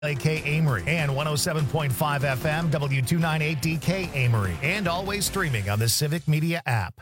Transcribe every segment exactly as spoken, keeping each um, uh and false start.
A K Amory and one oh seven point five F M W two ninety-eight D K Amory, and always streaming on the Civic Media app.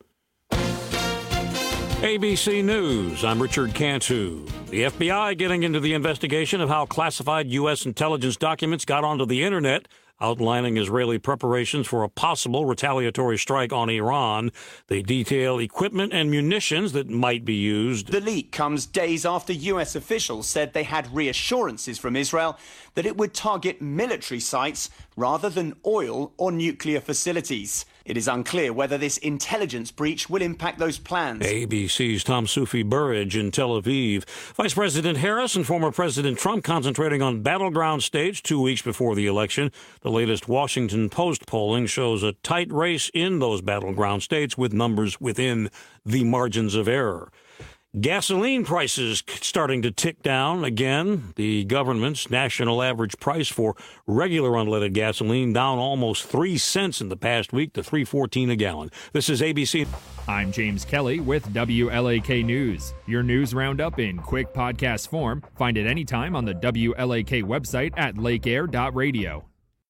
A B C News, I'm Richard Cantu. The F B I getting into the investigation of how classified U S intelligence documents got onto the internet, outlining Israeli preparations for a possible retaliatory strike on Iran. They detail equipment and munitions that might be used. The leak comes days after U S officials said they had reassurances from Israel that it would target military sites rather than oil or nuclear facilities. It is unclear whether this intelligence breach will impact those plans. A B C's Tom Sufi Burridge in Tel Aviv. Vice President Harris and former President Trump concentrating on battleground states two weeks before the election. The latest Washington Post polling shows a tight race in those battleground states with numbers within the margins of error. Gasoline prices starting to tick down again. The government's national average price for regular unleaded gasoline down almost three cents in the past week to three fourteen a gallon. This is A B C. I'm James Kelly with W L A K News. Your news roundup in quick podcast form. Find it anytime on the W L A K website at lake air dot radio.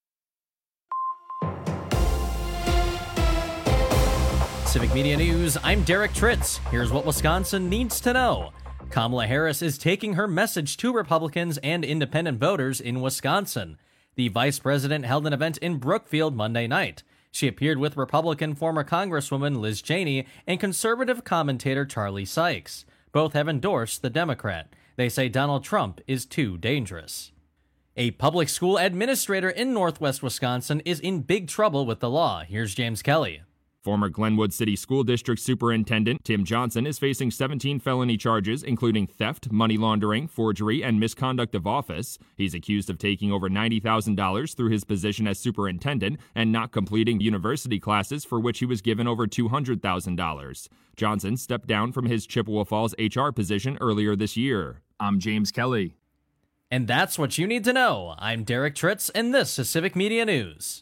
Civic Media News, I'm Derek Tritz. Here's what Wisconsin needs to know. Kamala Harris is taking her message to Republicans and independent voters in Wisconsin. The vice president held an event in Brookfield Monday night. She appeared with Republican former Congresswoman Liz Cheney and conservative commentator Charlie Sykes. Both have endorsed the Democrat. They say Donald Trump is too dangerous. A public school administrator in northwest Wisconsin is in big trouble with the law. Here's James Kelly. Former Glenwood City School District Superintendent Tim Johnson is facing seventeen felony charges, including theft, money laundering, forgery, and misconduct of office. He's accused of taking over ninety thousand dollars through his position as superintendent and not completing university classes for which he was given over two hundred thousand dollars. Johnson stepped down from his Chippewa Falls H R position earlier this year. I'm James Kelly. And that's what you need to know. I'm Derek Tritz, and this is Civic Media News.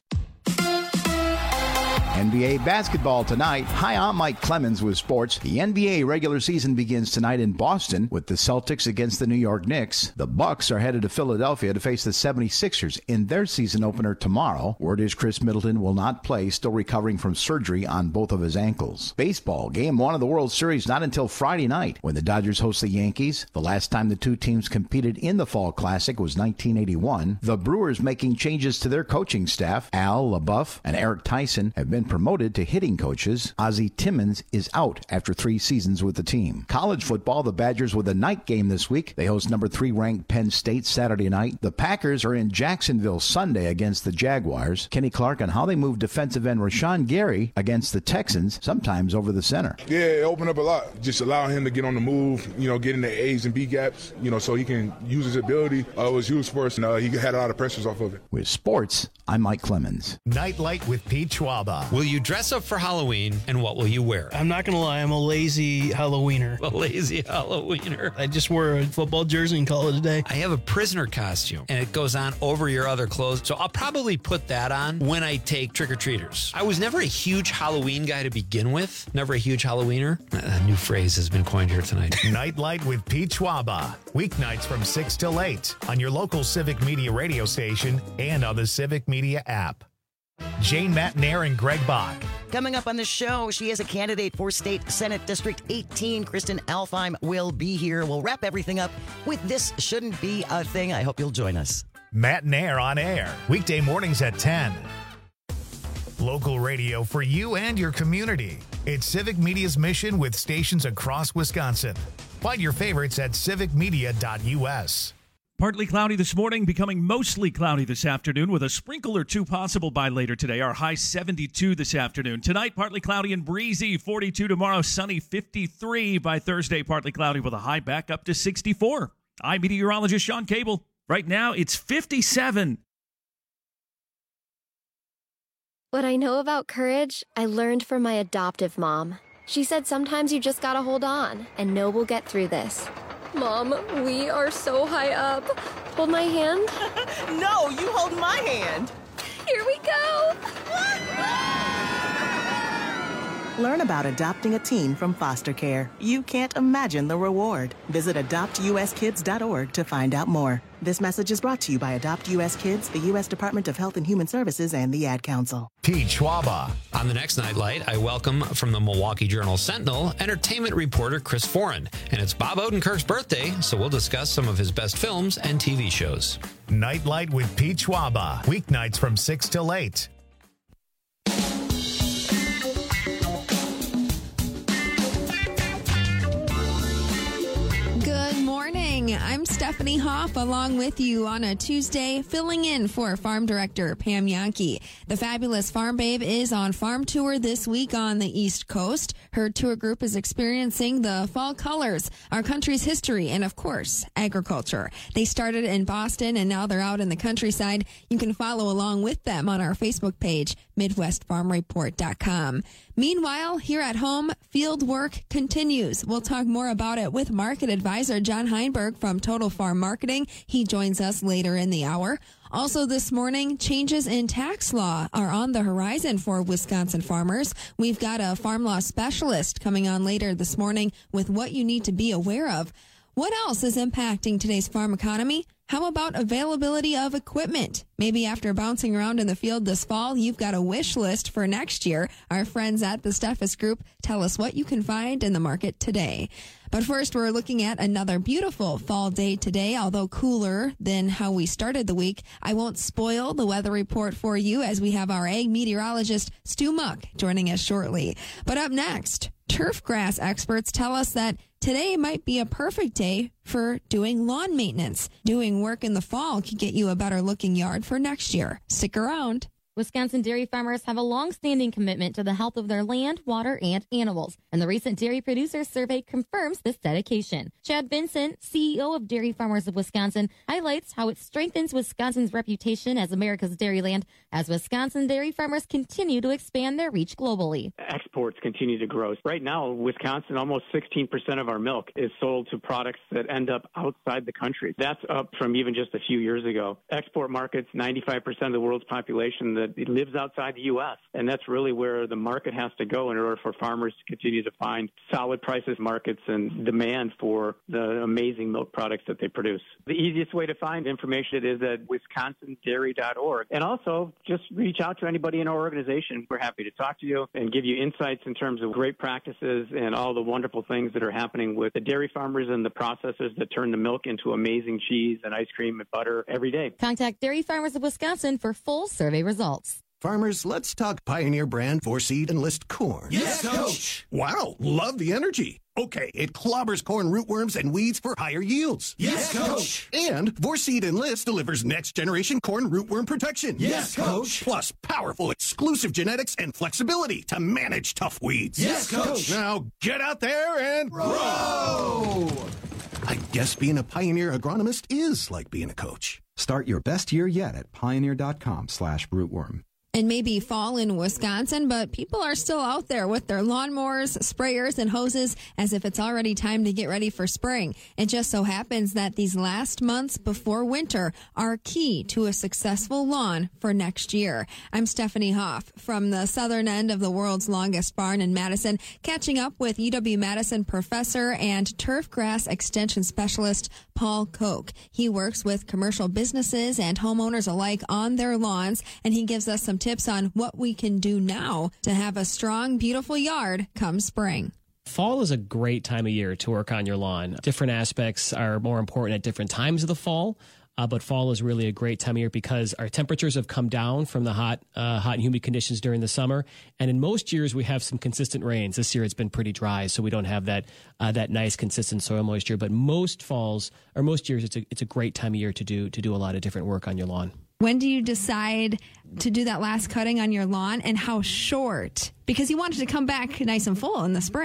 N B A basketball tonight. Hi, I'm Mike Clemens with sports. The N B A regular season begins tonight in Boston with the Celtics against the New York Knicks. The Bucks are headed to Philadelphia to face the seventy-sixers in their season opener tomorrow. Word is Chris Middleton will not play, still recovering from surgery on both of his ankles. Baseball, game one of the World Series not until Friday night when the Dodgers host the Yankees. The last time the two teams competed in the Fall Classic was nineteen eighty-one. The Brewers making changes to their coaching staff. Al LaBeouf and Eric Tyson have been promoted to hitting coaches. Ozzie Timmons is out after three seasons with the team. College football, the Badgers with a night game this week. They host number three ranked Penn State Saturday night. The Packers are in Jacksonville Sunday against the Jaguars. Kenny Clark on how they move defensive end Rashawn Gary against the Texans, sometimes over the center. Yeah, it opened up a lot. Just allow him to get on the move, you know, get in the A's and B gaps, you know, so he can use his ability. Uh, it was used for us, and uh, he had a lot of pressures off of it. With sports, I'm Mike Clemens. Nightlight with Pete Schwaba. Will you dress up for Halloween, and what will you wear? I'm not going to lie, I'm a lazy Halloweener. A lazy Halloweener. I just wore a football jersey and call it a day. I have a prisoner costume, and it goes on over your other clothes, so I'll probably put that on when I take trick-or-treaters. I was never a huge Halloween guy to begin with, never a huge Halloweener. A new phrase has been coined here tonight. Nightlight with Pete Schwaba. Weeknights from six till eight on your local Civic Media radio station and on the Civic Media app. Jane Matnair and Greg Bach. Coming up on the show, she is a candidate for State Senate District eighteen. Kristen Alfheim will be here. We'll wrap everything up with This Shouldn't Be a Thing. I hope you'll join us. Matnair on air, weekday mornings at ten. Local radio for you and your community. It's Civic Media's mission with stations across Wisconsin. Find your favorites at civic media dot u s. Partly cloudy this morning, becoming mostly cloudy this afternoon with a sprinkle or two possible by later today. Our high seventy-two this afternoon. Tonight, partly cloudy and breezy, forty-two tomorrow, sunny, fifty-three by Thursday, partly cloudy with a high back up to sixty-four. I'm meteorologist Sean Cable. Right now, it's fifty-seven. What I know about courage, I learned from my adoptive mom. She said sometimes you just gotta hold on and know we'll get through this. Mom, we are so high up. Hold my hand. No, you hold my hand. Here we go. Learn about adopting a teen from foster care. You can't imagine the reward. Visit adopt u s kids dot org to find out more. This message is brought to you by Adopt U S Kids, the U S Department of Health and Human Services, and the Ad Council. Pete Schwaba. On the next Nightlight, I welcome from the Milwaukee Journal-Sentinel entertainment reporter Chris Foran. And it's Bob Odenkirk's birthday, so we'll discuss some of his best films and T V shows. Nightlight with Pete Schwaba. Weeknights from six till eight. I'm Stephanie Hoff along with you on a Tuesday, filling in for Farm Director Pam Yankee. The fabulous Farm Babe is on farm tour this week on the East Coast. Her tour group is experiencing the fall colors, our country's history, and of course, agriculture. They started in Boston and now they're out in the countryside. You can follow along with them on our Facebook page, Midwest Farm Report dot com. Meanwhile, here at home, field work continues. We'll talk more about it with market advisor John Heinberg from Total Farm Marketing. He joins us later in the hour. Also this morning, changes in tax law are on the horizon for Wisconsin farmers. We've got a farm law specialist coming on later this morning with what you need to be aware of. What else is impacting today's farm economy? How about availability of equipment? Maybe after bouncing around in the field this fall, you've got a wish list for next year. Our friends at the Steffes Group tell us what you can find in the market today. But first, we're looking at another beautiful fall day today, although cooler than how we started the week. I won't spoil the weather report for you as we have our ag meteorologist, Stu Muck, joining us shortly. But up next, turf grass experts tell us that today might be a perfect day for doing lawn maintenance. Doing work in the fall can get you a better looking yard for next year. Stick around. Wisconsin dairy farmers have a long-standing commitment to the health of their land, water, and animals, and the recent Dairy Producers Survey confirms this dedication. Chad Vincent, C E O of Dairy Farmers of Wisconsin, highlights how it strengthens Wisconsin's reputation as America's dairy land as Wisconsin dairy farmers continue to expand their reach globally. Exports continue to grow. Right now, Wisconsin, almost sixteen percent of our milk is sold to products that end up outside the country. That's up from even just a few years ago. Export markets, ninety-five percent of the world's population that it lives outside the U S, and that's really where the market has to go in order for farmers to continue to find solid prices, markets, and demand for the amazing milk products that they produce. The easiest way to find information is at wisconsin dairy dot org, and also just reach out to anybody in our organization. We're happy to talk to you and give you insights in terms of great practices and all the wonderful things that are happening with the dairy farmers and the processors that turn the milk into amazing cheese and ice cream and butter every day. Contact Dairy Farmers of Wisconsin for full survey results. Farmers, let's talk Pioneer brand four-seed Enlist corn. Yes, Coach. Wow, love the energy. Okay, it clobbers corn rootworms and weeds for higher yields. Yes, Coach. And four-seed Enlist delivers next-generation corn rootworm protection. Yes, Coach. Plus powerful exclusive genetics and flexibility to manage tough weeds. Yes, Coach. Now get out there and grow. I guess being a Pioneer agronomist is like being a coach. Start your best year yet at pioneer.com slash rootworm. It may be fall in Wisconsin, but people are still out there with their lawnmowers, sprayers, and hoses as if it's already time to get ready for spring. It just so happens that these last months before winter are key to a successful lawn for next year. I'm Stephanie Hoff from the southern end of the world's longest barn in Madison, catching up with U W-Madison professor and turf grass extension specialist Paul Koch. He works with commercial businesses and homeowners alike on their lawns, and he gives us some tips on what we can do now to have a strong, beautiful yard come spring. Fall is a great time of year to work on your lawn. Different aspects are more important at different times of the fall. Uh, but fall is really a great time of year because our temperatures have come down from the hot, uh, hot and humid conditions during the summer. And in most years, we have some consistent rains. This year, it's been pretty dry, so we don't have that uh, that nice, consistent soil moisture. But most falls, or most years, it's a it's a great time of year to do to do a lot of different work on your lawn. When do you decide to do that last cutting on your lawn, and how short? Because you want it to come back nice and full in the spring.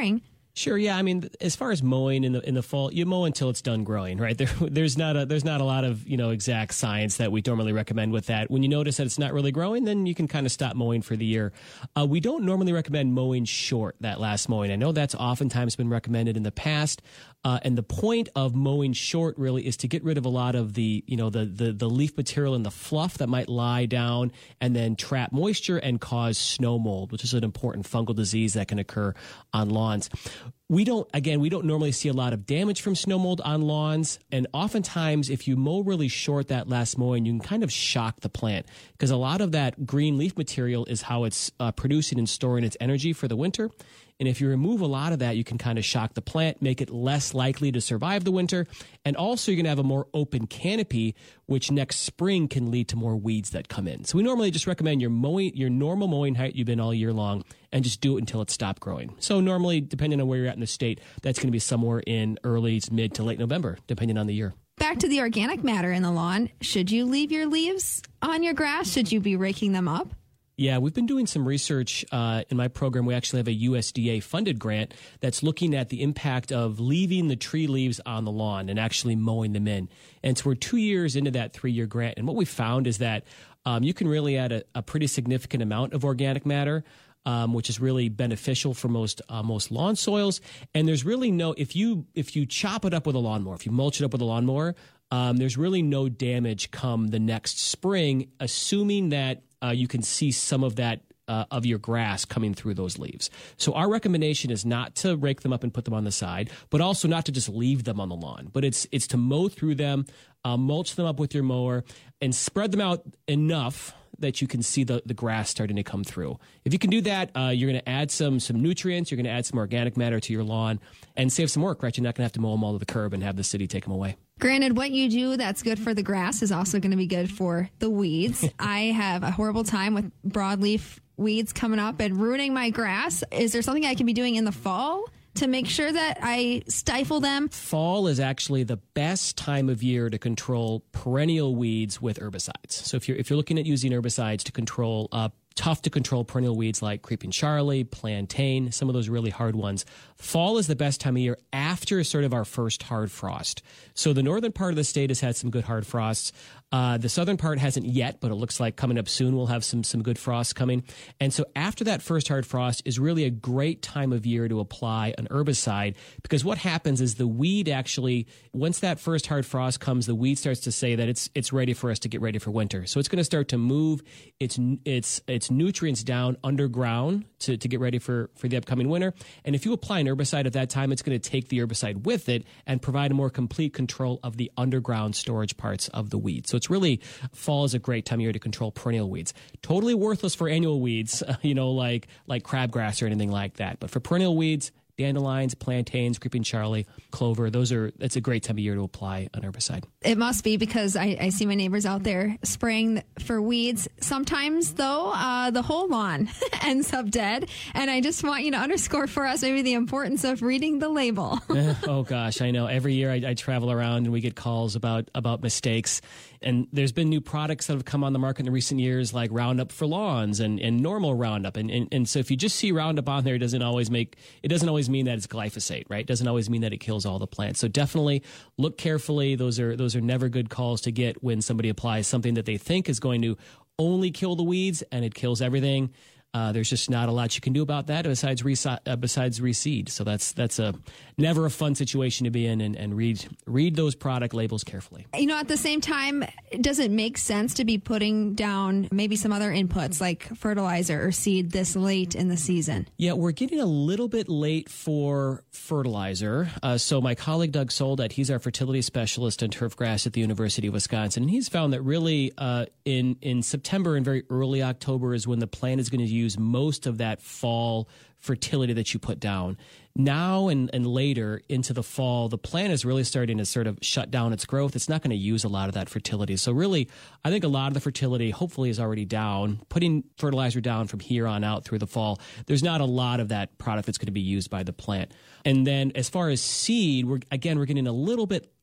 Sure. Yeah. I mean, as far as mowing in the in the fall, you mow until it's done growing, right? There, there's not a there's not a lot of you know exact science that we normally recommend with that. When you notice that it's not really growing, then you can kind of stop mowing for the year. Uh, we don't normally recommend mowing short that last mowing. I know that's oftentimes been recommended in the past, uh, and the point of mowing short really is to get rid of a lot of the you know the the the leaf material and the fluff that might lie down and then trap moisture and cause snow mold, which is an important fungal disease that can occur on lawns. We don't, again, we don't normally see a lot of damage from snow mold on lawns. And oftentimes, if you mow really short that last mowing, you can kind of shock the plant because a lot of that green leaf material is how it's uh, producing and storing its energy for the winter. And if you remove a lot of that, you can kind of shock the plant, make it less likely to survive the winter. And also, you're going to have a more open canopy, which next spring can lead to more weeds that come in. So we normally just recommend your mowing, your normal mowing height you've been all year long, and just do it until it stopped growing. So normally, depending on where you're at in the state, that's going to be somewhere in early, mid to late November, depending on the year. Back to the organic matter in the lawn. Should you leave your leaves on your grass? Should you be raking them up? Yeah, we've been doing some research uh, in my program. We actually have a U S D A-funded grant that's looking at the impact of leaving the tree leaves on the lawn and actually mowing them in. And so we're two years into that three-year grant. And what we found is that um, you can really add a, a pretty significant amount of organic matter, um, which is really beneficial for most uh, most lawn soils. And there's really no, if you if you chop it up with a lawnmower, if you mulch it up with a lawnmower, um, there's really no damage come the next spring, assuming that Uh, you can see some of that uh, of your grass coming through those leaves. So our recommendation is not to rake them up and put them on the side, but also not to just leave them on the lawn. But it's it's to mow through them, uh, mulch them up with your mower, and spread them out enough that you can see the, the grass starting to come through. If you can do that, uh, you're going to add some some nutrients, you're going to add some organic matter to your lawn, and save some work, right? You're not going to have to mow them all to the curb and have the city take them away. Granted, what you do that's good for the grass is also going to be good for the weeds. I have a horrible time with broadleaf weeds coming up and ruining my grass. Is there something I can be doing in the fall to make sure that I stifle them? Fall is actually the best time of year to control perennial weeds with herbicides. So if you're if you're looking at using herbicides to control uh, tough to control perennial weeds like creeping Charlie, plantain, some of those really hard ones, fall is the best time of year after sort of our first hard frost. So the northern part of the state has had some good hard frosts. Uh, the southern part hasn't yet, but it looks like coming up soon we'll have some some good frosts coming. And so after that first hard frost is really a great time of year to apply an herbicide, because what happens is the weed actually, once that first hard frost comes, the weed starts to say that it's it's ready for us to get ready for winter. So it's going to start to move its its its nutrients down underground to, to get ready for, for the upcoming winter. And if you apply an herbicide at that time, it's going to take the herbicide with it and provide a more complete control of the underground storage parts of the weed. So it's really, fall is a great time of year to control perennial weeds. Totally worthless for annual weeds, you know, like like crabgrass or anything like that. But for perennial weeds, dandelions, plantains, creeping Charlie, clover, those are, it's a great time of year to apply an herbicide. It must be, because I, I see my neighbors out there spraying for weeds. Sometimes, though, uh, the whole lawn ends up dead. And I just want you to underscore for us maybe the importance of reading the label. Oh, gosh, I know. Every year I, I travel around and we get calls about, about mistakes. And there's been new products that have come on the market in recent years, like Roundup for lawns and, and normal Roundup. And, and and so if you just see Roundup on there, it doesn't always make it doesn't always mean that it's glyphosate, right? It doesn't always mean that it kills all the plants. So definitely look carefully. Those are those are never good calls to get when somebody applies something that they think is going to only kill the weeds and it kills everything. Uh, there's just not a lot you can do about that besides resi- uh, besides reseed. So that's that's a never a fun situation to be in, and, and read read those product labels carefully. You know, at the same time, does it make sense to be putting down maybe some other inputs like fertilizer or seed this late in the season? Yeah, we're getting a little bit late for fertilizer. Uh, so my colleague Doug Soldat, he's our fertility specialist in turfgrass at the University of Wisconsin, and he's found that really uh, in in September and very early October is when the plant is going to use use most of that fall fertility that you put down. Now and, and later into the fall, the plant is really starting to sort of shut down its growth. It's not going to use a lot of that fertility. So really, I think a lot of the fertility hopefully is already down. Putting fertilizer down from here on out through the fall, there's not a lot of that product that's going to be used by the plant. And then as far as seed, we're again, we're getting a little bit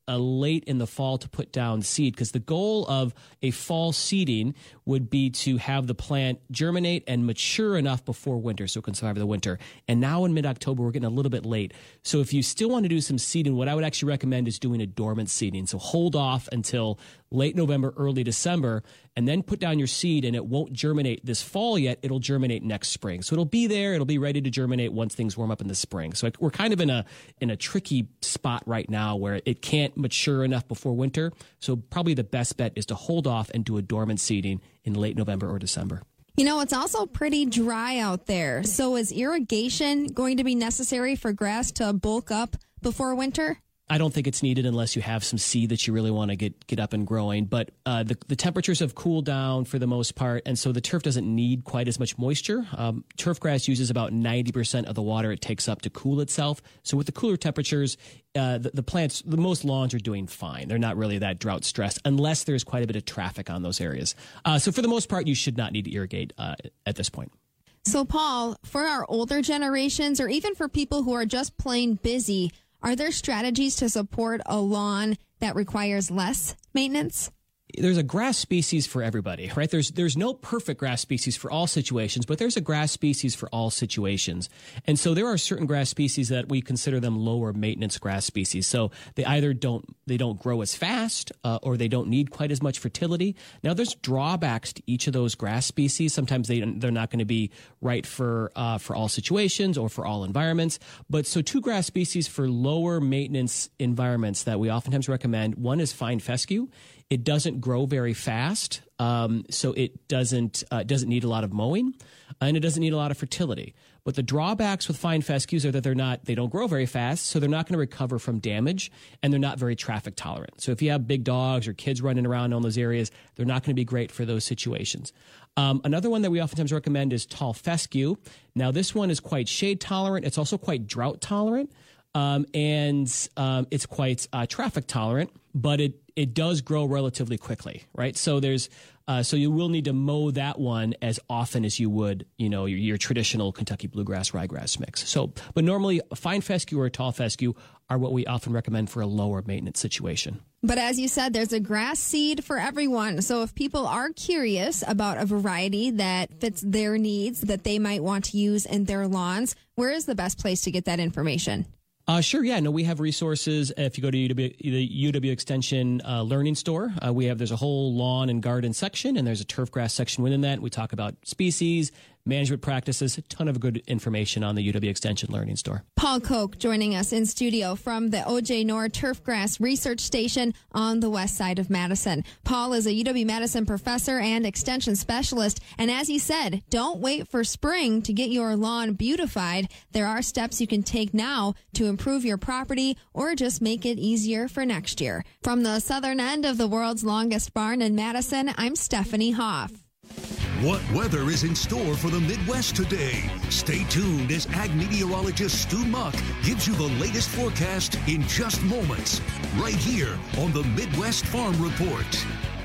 uh, late in the fall to put down seed, because the goal of a fall seeding would be to have the plant germinate and mature enough before winter so it can survive the winter. And now in mid-October, we're getting a little bit late. So if you still want to do some seeding, what I would actually recommend is doing a dormant seeding. So hold off until late November, early December, and then put down your seed, and it won't germinate this fall yet. It'll germinate next spring. So it'll be there. It'll be ready to germinate once things warm up in the spring. So we're kind of in a in a tricky spot right now where it can't mature enough before winter. So probably the best bet is to hold off and do a dormant seeding in late November or December. You know, it's also pretty dry out there. So is irrigation going to be necessary for grass to bulk up before winter? I don't think it's needed unless you have some seed that you really want to get get up and growing. But uh, the, the temperatures have cooled down for the most part, and so the turf doesn't need quite as much moisture. Um, turf grass uses about ninety percent of the water it takes up to cool itself. So with the cooler temperatures, uh, the, the plants, the most lawns are doing fine. They're not really that drought stressed unless there's quite a bit of traffic on those areas. Uh, so for the most part, you should not need to irrigate uh, at this point. So, Paul, for our older generations, or even for people who are just plain busy, are there strategies to support a lawn that requires less maintenance? There's a grass species for everybody, right? There's there's no perfect grass species for all situations, but there's a grass species for all situations. And so there are certain grass species that we consider them lower maintenance grass species. So they either don't they don't grow as fast uh, or they don't need quite as much fertility. Now there's drawbacks to each of those grass species. Sometimes they they're not going to be right for uh, for all situations or for all environments. But so two grass species for lower maintenance environments that we oftentimes recommend. One is fine fescue. It doesn't grow very fast, um, so it doesn't uh, doesn't need a lot of mowing, and it doesn't need a lot of fertility. But the drawbacks with fine fescues are that they're not they don't grow very fast, so they're not going to recover from damage, and they're not very traffic tolerant. So if you have big dogs or kids running around on those areas, they're not going to be great for those situations. Um, another one that we oftentimes recommend is tall fescue. Now this one is quite shade tolerant. It's also quite drought tolerant, um, and um, it's quite uh, traffic tolerant, but it it does grow relatively quickly, right? So there's, uh, so you will need to mow that one as often as you would, you know, your, your traditional Kentucky bluegrass ryegrass mix. So, but normally a fine fescue or a tall fescue are what we often recommend for a lower maintenance situation. But as you said, there's a grass seed for everyone. So if people are curious about a variety that fits their needs that they might want to use in their lawns, where is the best place to get that information? Uh, sure, yeah. No, we have resources. If you go to U W, the U W Extension uh, Learning Store, uh, we have there's a whole lawn and garden section, and there's a turf grass section within that. We talk about species, management practices, a ton of good information on the U W Extension Learning Store. Paul Koch joining us in studio from the O J Knorr Turfgrass Research Station on the west side of Madison. Paul is a U W-Madison professor and extension specialist, and as he said, don't wait for spring to get your lawn beautified. There are steps you can take now to improve your property or just make it easier for next year. From the southern end of the world's longest barn in Madison, I'm Stephanie Hoff. What weather is in store for the Midwest today? Stay tuned as ag meteorologist Stu Muck gives you the latest forecast in just moments, right here on the Midwest Farm Report.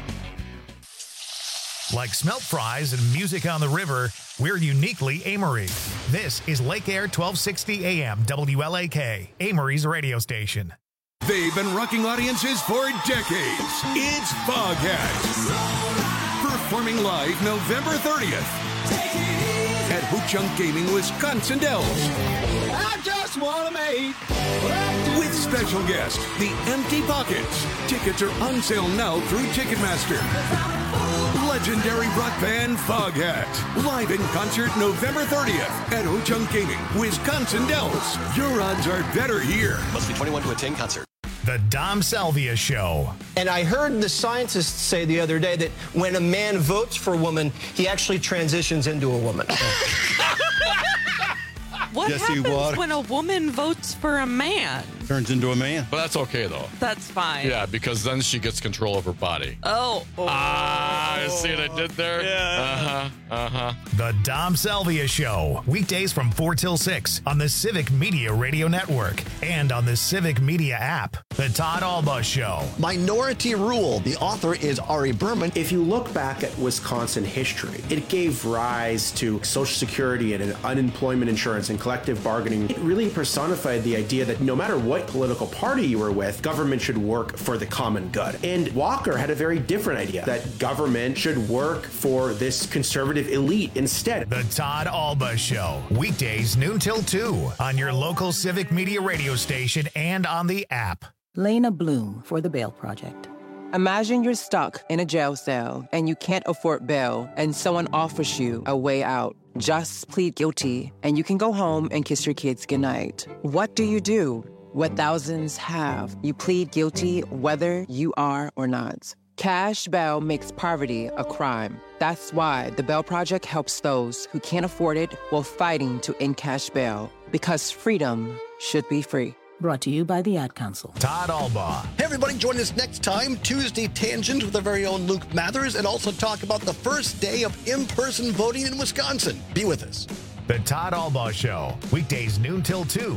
Like smelt fries and music on the river, we're uniquely Amory. This is Lake Air twelve sixty A M W L A K, Amory's radio station. They've been rocking audiences for decades. It's Foghat. Performing live November thirtieth at Ho-Chunk Gaming, Wisconsin Dells. I just want to make with special guest, The Empty Pockets. Tickets are on sale now through Ticketmaster. Legendary rock band Foghat. Live in concert November thirtieth at Ho-Chunk Gaming, Wisconsin Dells. Your odds are better here. Must be twenty-one to attend concert. The Dom Salvia Show. And I heard the scientists say the other day that when a man votes for a woman, he actually transitions into a woman. What Jesse happens Water. when a woman votes for a man? Turns into a man. But that's okay, though. That's fine. Yeah, because then she gets control of her body. Oh. oh. Ah, see what I did there? Yeah. Uh-huh, uh-huh. The Dom Salvia Show. Weekdays from four till six on the Civic Media Radio Network and on the Civic Media app. The Todd Alba Show. Minority Rule. The author is Ari Berman. If you look back at Wisconsin history, it gave rise to Social Security and unemployment insurance and collective bargaining. It really personified the idea that no matter what political party you were with, government should work for the common good. And Walker had a very different idea, that government should work for this conservative elite instead. The Todd Alba Show. Weekdays noon till two on your local Civic Media radio station and on the app. Lena Bloom for the Bail Project. Imagine you're stuck in a jail cell and you can't afford bail and someone offers you a way out. Just plead guilty and you can go home and kiss your kids goodnight. What do you do? What thousands have. You plead guilty whether you are or not. Cash bail makes poverty a crime. That's why the Bail Project helps those who can't afford it while fighting to end cash bail. Because freedom should be free. Brought to you by the Ad Council. Todd Alba. Hey, everybody, join us next time, Tuesday Tangent with our very own Luke Mathers, and also talk about the first day of in-person voting in Wisconsin. Be with us. The Todd Alba Show. Weekdays noon till two.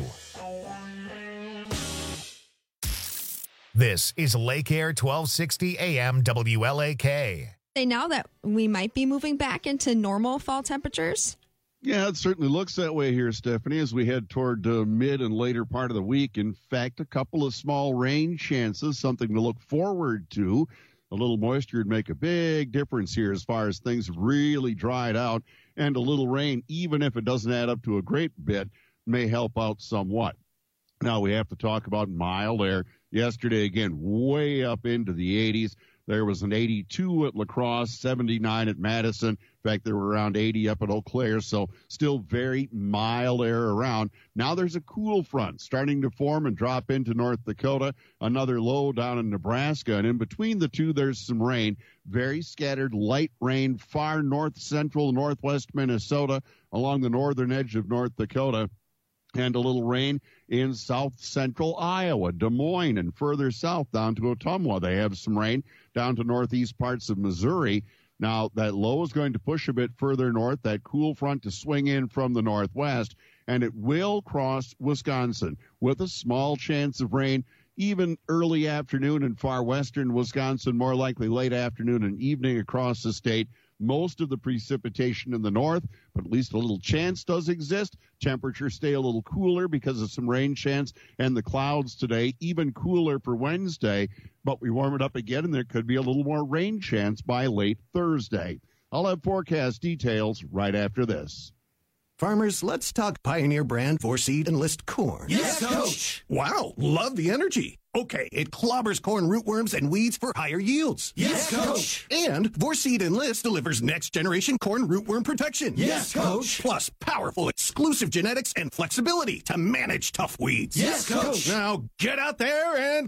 This is Lake Air twelve sixty A M W L A K. Say now that we might be moving back into normal fall temperatures. Yeah, it certainly looks that way here, Stephanie, as we head toward the uh, mid and later part of the week. In fact, a couple of small rain chances, something to look forward to. A little moisture would make a big difference here as far as things really dried out. And a little rain, even if it doesn't add up to a great bit, may help out somewhat. Now we have to talk about mild air. Yesterday, again, way up into the eighties. There was an eighty-two at La Crosse, seventy-nine at Madison. In fact, there were around eighty up at Eau Claire, so still very mild air around. Now there's a cool front starting to form and drop into North Dakota, another low down in Nebraska, and in between the two, there's some rain. Very scattered light rain far north central, northwest Minnesota, along the northern edge of North Dakota. And a little rain in south central Iowa, Des Moines, and further south down to Ottumwa. They have some rain down to northeast parts of Missouri. Now, that low is going to push a bit further north, that cool front to swing in from the northwest, and it will cross Wisconsin with a small chance of rain, even early afternoon in far western Wisconsin, more likely late afternoon and evening across the state. Most of the precipitation in the north, but at least a little chance does exist. Temperatures stay a little cooler because of some rain chance and the clouds today, even cooler for Wednesday. But we warm it up again, and there could be a little more rain chance by late Thursday. I'll have forecast details right after this. Farmers, let's talk Pioneer brand four-seed Enlist corn. Yes, Coach. Wow, love the energy. Okay, it clobbers corn rootworms and weeds for higher yields. Yes, Coach. And four-seed Enlist delivers next-generation corn rootworm protection. Yes, Coach. Plus powerful exclusive genetics and flexibility to manage tough weeds. Yes, Coach. Now get out there and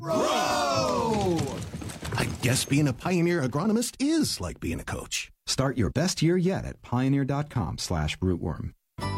grow. I guess being a Pioneer agronomist is like being a coach. Start your best year yet at pioneer.com slash rootworm.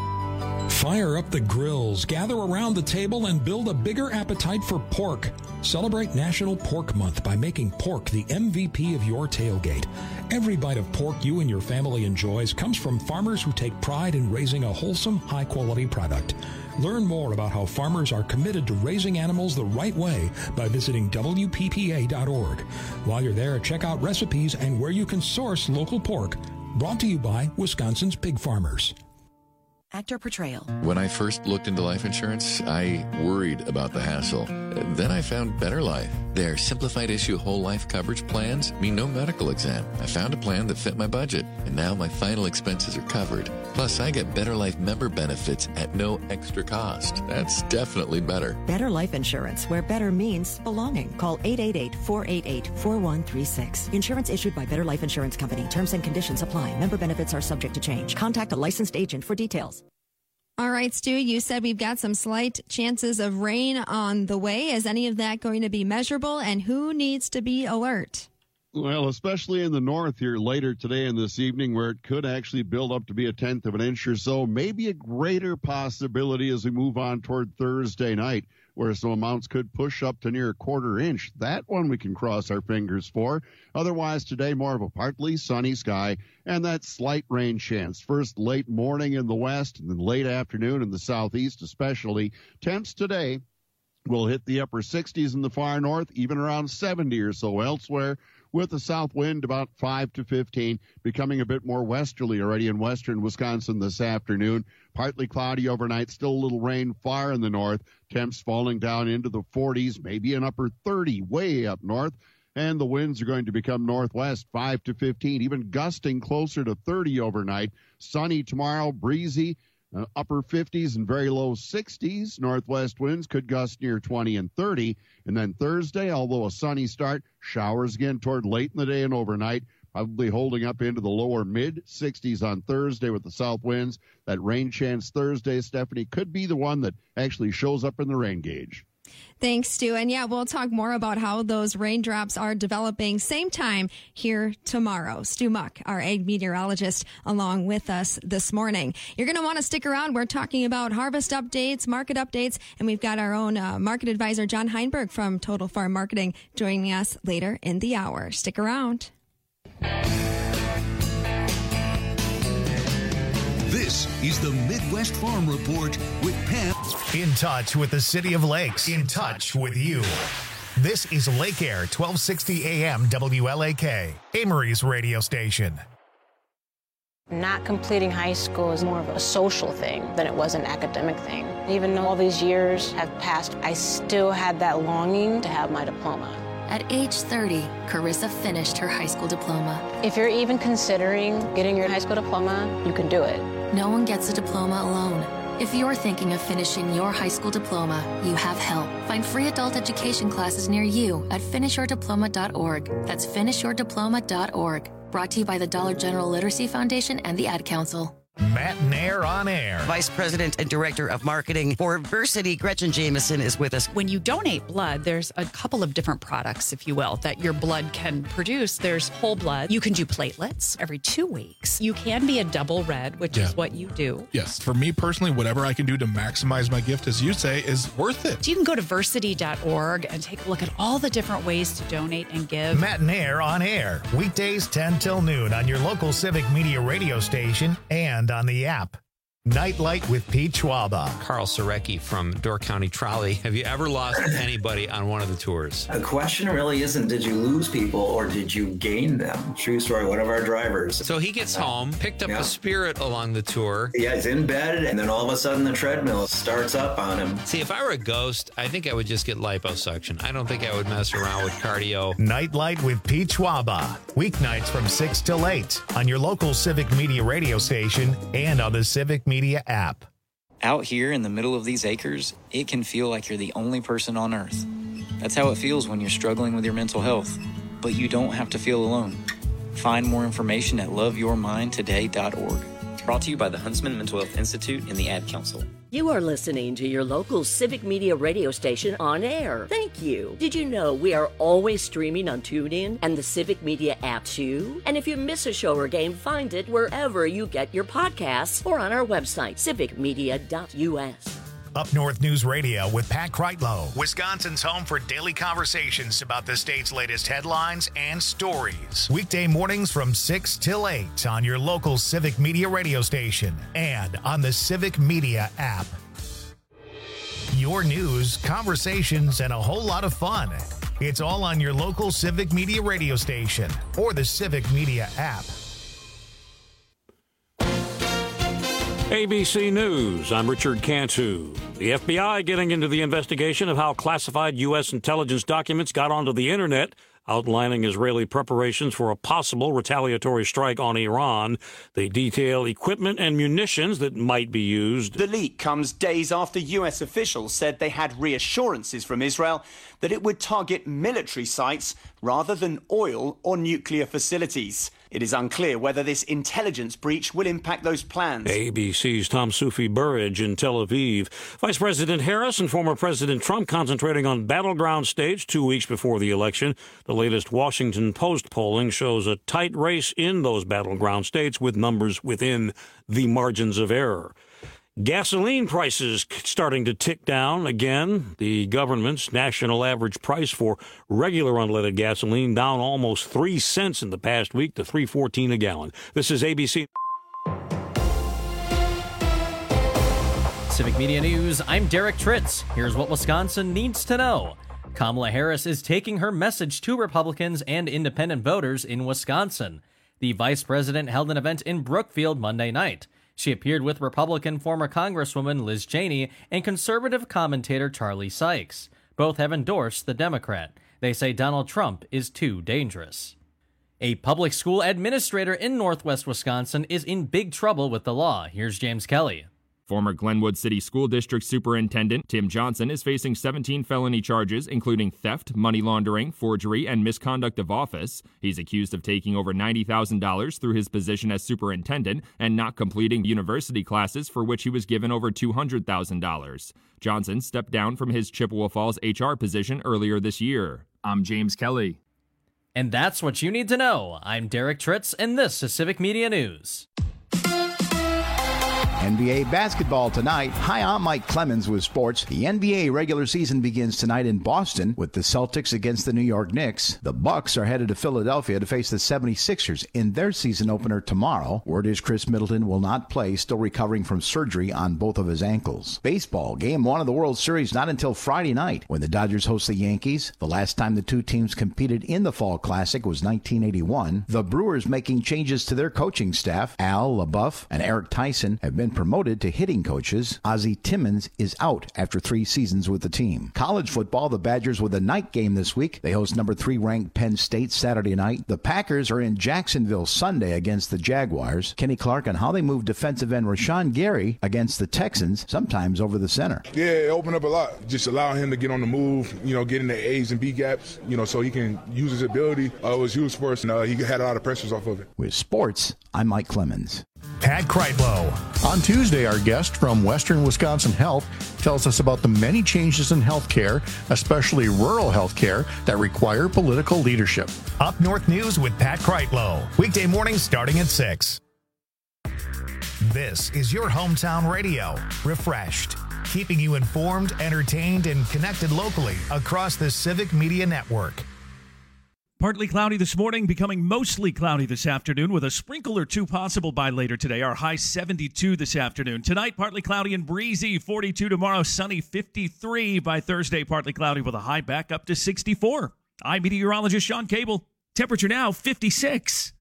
Fire up the grills, gather around the table, and build a bigger appetite for pork. Celebrate National Pork Month by making pork the M V P of your tailgate. Every bite of pork you and your family enjoys comes from farmers who take pride in raising a wholesome, high-quality product. Learn more about how farmers are committed to raising animals the right way by visiting W P P A dot org. While you're there, check out recipes and where you can source local pork. Brought to you by Wisconsin's Pig Farmers. Actor portrayal. When I first looked into life insurance, I worried about the hassle. Then I found Better Life. Their simplified issue whole life coverage plans mean no medical exam. I found a plan that fit my budget, and now my final expenses are covered. Plus, I get Better Life member benefits at no extra cost. That's definitely better. Better Life Insurance, where better means belonging. Call eight eight eight, four eight eight, four one three six. Insurance issued by Better Life Insurance Company. Terms and conditions apply. Member benefits are subject to change. Contact a licensed agent for details. All right, Stu, you said we've got some slight chances of rain on the way. Is any of that going to be measurable, and who needs to be alert? Well, especially in the north here later today and this evening, where it could actually build up to be a tenth of an inch or so, maybe a greater possibility as we move on toward Thursday night, where some amounts could push up to near a quarter inch. That one we can cross our fingers for. Otherwise, today, more of a partly sunny sky and that slight rain chance. First late morning in the west and then late afternoon in the southeast especially. Temps today We'll hit the upper sixties in the far north, even around seventy or so elsewhere, with a south wind about five to fifteen, becoming a bit more westerly already in western Wisconsin this afternoon. Partly cloudy overnight, still a little rain far in the north. Temps falling down into the forties, maybe an upper thirty way up north. And the winds are going to become northwest, five to fifteen, even gusting closer to thirty overnight. Sunny tomorrow, breezy, uh, upper fifties and very low sixties. Northwest winds could gust near twenty and thirty. And then Thursday, although a sunny start, showers again toward late in the day and overnight, probably holding up into the lower mid-sixties on Thursday with the south winds. That rain chance Thursday, Stephanie, could be the one that actually shows up in the rain gauge. Thanks, Stu. And yeah, we'll talk more about how those raindrops are developing same time here tomorrow. Stu Muck, our ag meteorologist, along with us this morning. You're going to want to stick around. We're talking about harvest updates, market updates, and we've got our own uh, market advisor, John Heinberg from Total Farm Marketing, joining us later in the hour. Stick around. This is the Midwest Farm Report with Pam. In touch with the City of Lakes. In touch with you. This is Lake Air, twelve sixty A M W L A K, Amory's radio station. Not completing high school is more of a social thing than it was an academic thing. Even though all these years have passed, I still had that longing to have my diploma. At age thirty, Carissa finished her high school diploma. If you're even considering getting your high school diploma, you can do it. No one gets a diploma alone. If you're thinking of finishing your high school diploma, you have help. Find free adult education classes near you at finish your diploma dot org. That's finish your diploma dot org. Brought to you by the Dollar General Literacy Foundation and the Ad Council. Matt Nair on air. Vice President and Director of Marketing for Versity, Gretchen Jameson, is with us. When you donate blood, there's a couple of different products, if you will, that your blood can produce. There's whole blood. You can do platelets every two weeks. You can be a double red, which yeah. is what you do. Yes. For me personally, whatever I can do to maximize my gift, as you say, is worth it. So you can go to versity dot org and take a look at all the different ways to donate and give. Matt Nair on air. Weekdays ten till noon on your local Civic Media radio station and on the app. Nightlight with Pete Schwaba. Carl Sorecki from Door County Trolley. Have you ever lost anybody on one of the tours? The question really isn't did you lose people or did you gain them? True story, one of our drivers. So he gets home, picked up yeah. a Spirit along the tour. Yeah, he's in bed, and then all of a sudden the treadmill starts up on him. See, if I were a ghost, I think I would just get liposuction. I don't think I would mess around with cardio. Nightlight with Pete Schwaba. Weeknights from six till eight on your local Civic Media radio station and on the Civic Media app. Out here in the middle of these acres, it can feel like you're the only person on earth. That's how it feels when you're struggling with your mental health. But you don't have to feel alone. Find more information at love your mind today dot org. Brought to you by the Huntsman Mental Health Institute and the Ad Council. You are listening to your local Civic Media radio station on air. Thank you. Did you know we are always streaming on TuneIn and the Civic Media app too? And if you miss a show or game, find it wherever you get your podcasts or on our website, civic media dot U S. Up North News Radio with Pat Kreitlow, Wisconsin's home for daily conversations about the state's latest headlines and stories. Weekday mornings from six till eight on your local Civic Media radio station and on the Civic Media app. Your news, conversations, and a whole lot of fun. It's all on your local Civic Media radio station or the Civic Media app. A B C News, I'm Richard Cantu. The F B I getting into the investigation of how classified U S intelligence documents got onto the internet, outlining Israeli preparations for a possible retaliatory strike on Iran. They detail equipment and munitions that might be used. The leak comes days after U S officials said they had reassurances from Israel that it would target military sites rather than oil or nuclear facilities. It is unclear whether this intelligence breach will impact those plans. A B C's Tom Sufi Burridge in Tel Aviv. Vice President Harris and former President Trump concentrating on battleground states two weeks before the election. The latest Washington Post polling shows a tight race in those battleground states with numbers within the margins of error. Gasoline prices starting to tick down again. The government's national average price for regular unleaded gasoline down almost three cents in the past week to three fourteen a gallon. This is A B C. Civic Media News, I'm Derek Tritz. Here's what Wisconsin needs to know. Kamala Harris is taking her message to Republicans and independent voters in Wisconsin. The vice president held an event in Brookfield Monday night. She appeared with Republican former Congresswoman Liz Cheney and conservative commentator Charlie Sykes. Both have endorsed the Democrat. They say Donald Trump is too dangerous. A public school administrator in northwest Wisconsin is in big trouble with the law. Here's James Kelly. Former Glenwood City School District Superintendent Tim Johnson is facing seventeen felony charges, including theft, money laundering, forgery, and misconduct of office. He's accused of taking over ninety thousand dollars through his position as superintendent and not completing university classes for which he was given over two hundred thousand dollars. Johnson stepped down from his Chippewa Falls H R position earlier this year. I'm James Kelly. And that's what you need to know. I'm Derek Tritz, and this is Civic Media News. N B A basketball tonight. Hi, I'm Mike Clemens with sports. The N B A regular season begins tonight in Boston with the Celtics against the New York Knicks. The Bucks are headed to Philadelphia to face the seventy-sixers in their season opener tomorrow. Word is Chris Middleton will not play, still recovering from surgery on both of his ankles. Baseball, game one of the World Series not until Friday night when the Dodgers host the Yankees. The last time the two teams competed in the Fall Classic was nineteen eighty-one. The Brewers making changes to their coaching staff. Al LaBeouf and Eric Tyson have been promoted to hitting coaches. Ozzie Timmons is out after three seasons with the team. College football, the Badgers with a night game this week. They host number three ranked Penn State Saturday night. The Packers are in Jacksonville Sunday against the Jaguars. Kenny Clark on how they move defensive end Rashawn Gary against the Texans, sometimes over the center. Yeah, it opened up a lot. Just allow him to get on the move, you know, get in the A's and B gaps, you know, so he can use his ability. Uh, it was used for us, and uh, he had a lot of pressures off of it. With sports, I'm Mike Clemens. Pat Kreitlow. On Tuesday, our guest from Western Wisconsin Health tells us about the many changes in healthcare, especially rural healthcare, that require political leadership. Up North News with Pat Kreitlow. Weekday mornings starting at six. This is your hometown radio. Refreshed. Keeping you informed, entertained, and connected locally across the Civic Media Network. Partly cloudy this morning, becoming mostly cloudy this afternoon with a sprinkle or two possible by later today. Our high seventy-two this afternoon. Tonight, partly cloudy and breezy, forty-two tomorrow, sunny, fifty-three by Thursday, partly cloudy with a high back up to sixty-four. I'm meteorologist Sean Cable. Temperature now, fifty-six.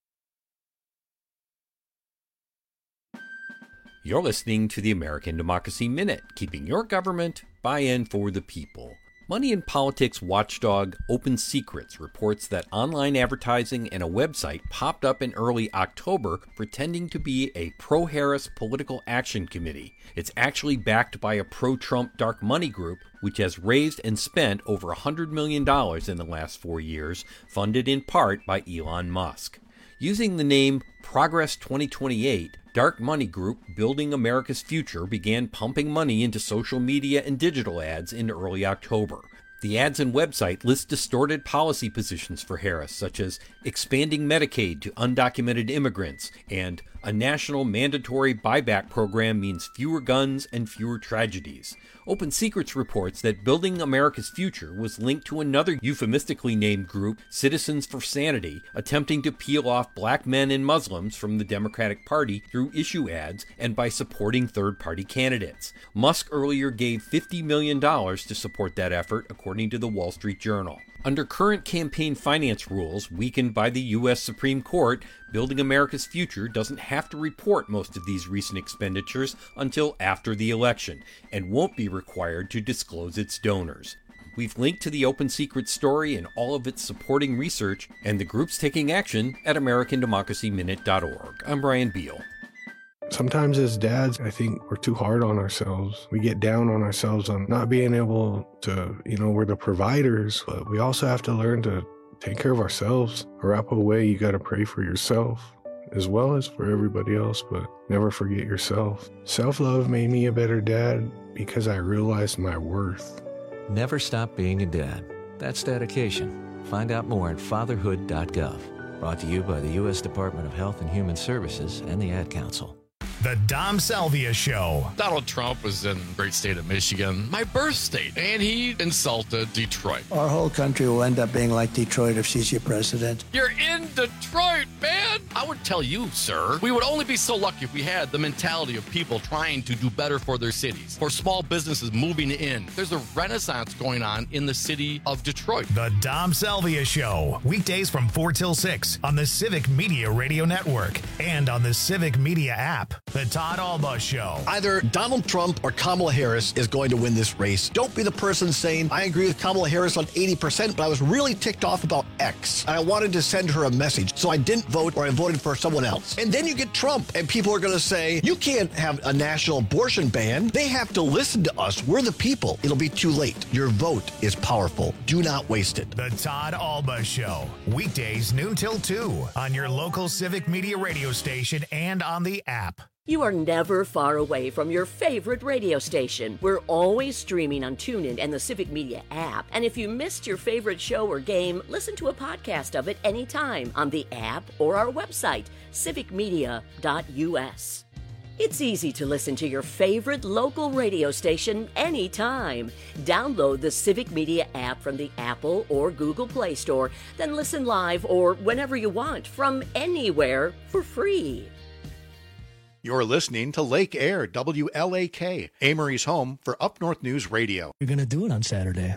You're listening to the American Democracy Minute, keeping your government buy-in for the people. Money and politics watchdog Open Secrets reports that online advertising and a website popped up in early October pretending to be a pro-Harris political action committee. It's actually backed by a pro-Trump dark money group, which has raised and spent over one hundred million dollars in the last four years, funded in part by Elon Musk. Using the name Progress twenty twenty-eight, Dark Money Group Building America's Future began pumping money into social media and digital ads in early October. The ads and website list distorted policy positions for Harris, such as expanding Medicaid to undocumented immigrants and a national mandatory buyback program means fewer guns and fewer tragedies. Open Secrets reports that Building America's Future was linked to another euphemistically named group, Citizens for Sanity, attempting to peel off black men and Muslims from the Democratic Party through issue ads and by supporting third-party candidates. Musk earlier gave fifty million dollars to support that effort, according to the Wall Street Journal. Under current campaign finance rules, weakened by the U S Supreme Court, Building America's Future doesn't have to report most of these recent expenditures until after the election, and won't be required to disclose its donors. We've linked to the Open Secrets story and all of its supporting research, and the group's taking action at American Democracy Minute dot org. I'm Brian Beal. Sometimes as dads, I think we're too hard on ourselves. We get down on ourselves on not being able to, you know, we're the providers, but we also have to learn to take care of ourselves. Wrap away, you got to pray for yourself as well as for everybody else, but never forget yourself. Self-love made me a better dad because I realized my worth. Never stop being a dad. That's dedication. Find out more at fatherhood dot gov. Brought to you by the U S Department of Health and Human Services and the Ad Council. The Dom Salvia Show. Donald Trump was in the great state of Michigan, my birth state, and he insulted Detroit. Our whole country will end up being like Detroit if she's your president. You're in Detroit, man! I would tell you, sir, we would only be so lucky if we had the mentality of people trying to do better for their cities, for small businesses moving in. There's a renaissance going on in the city of Detroit. The Dom Salvia Show. Weekdays from four till six on the Civic Media Radio Network and on the Civic Media app. The Todd Alba Show. Either Donald Trump or Kamala Harris is going to win this race. Don't be the person saying, I agree with Kamala Harris on eighty percent, but I was really ticked off about X. And I wanted to send her a message, so I didn't vote or I voted for someone else. And then you get Trump, and people are going to say, you can't have a national abortion ban. They have to listen to us. We're the people. It'll be too late. Your vote is powerful. Do not waste it. The Todd Alba Show. Weekdays noon till two on your local Civic Media radio station and on the app. You are never far away from your favorite radio station. We're always streaming on TuneIn and the Civic Media app. And if you missed your favorite show or game, listen to a podcast of it anytime on the app or our website, civic media dot u s. It's easy to listen to your favorite local radio station anytime. Download the Civic Media app from the Apple or Google Play Store, then listen live or whenever you want from anywhere for free. You're listening to Lake Air, W L A K, Amory's home for Up North News Radio. You're going to do it on Saturday.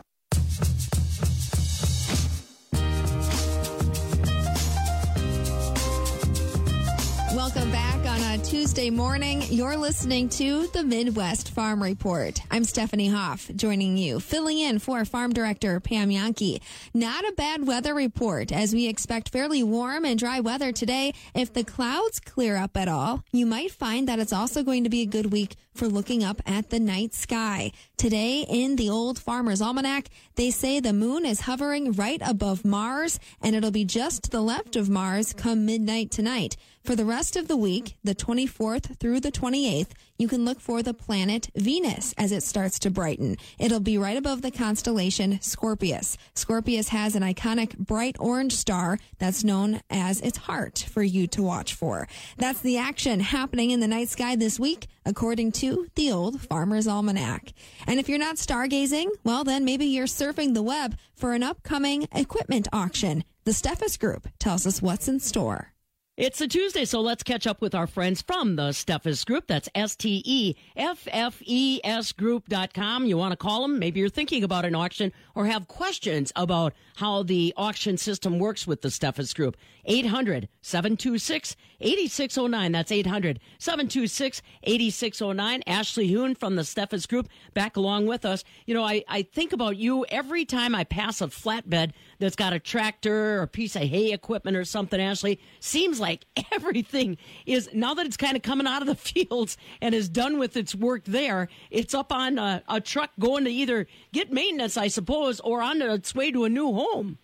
Welcome back on a Tuesday morning. You're listening to the Midwest Farm Report. I'm Stephanie Hoff, joining you, filling in for Farm Director Pam Yankee. Not a bad weather report, as we expect fairly warm and dry weather today. If the clouds clear up at all, you might find that it's also going to be a good week for looking up at the night sky. Today, in the Old Farmer's Almanac, they say the moon is hovering right above Mars, and it'll be just to the left of Mars come midnight tonight. For the rest of the week, the twenty-fourth through the twenty-eighth, you can look for the planet Venus as it starts to brighten. It'll be right above the constellation Scorpius. Scorpius has an iconic bright orange star that's known as its heart for you to watch for. That's the action happening in the night sky this week, according to the Old Farmer's Almanac. And if you're not stargazing, well, then maybe you're surfing the web for an upcoming equipment auction. The Steffes Group tells us what's in store. It's a Tuesday, so let's catch up with our friends from the Steffes Group. That's S T E F F E S group dot com. You want to call them? Maybe you're thinking about an auction or have questions about how the auction system works with the Steffes Group. eight hundred, seven two six, eight six zero nine. That's eight hundred, seven two six, eight six zero nine. Ashley Hoon from the Steffes Group back along with us. You know, I, I think about you every time I pass a flatbed that's got a tractor or a piece of hay equipment or something, Ashley. Seems like everything is, now that it's kind of coming out of the fields and is done with its work there, it's up on a, a truck going to either get maintenance, I suppose, or on its way to a new home.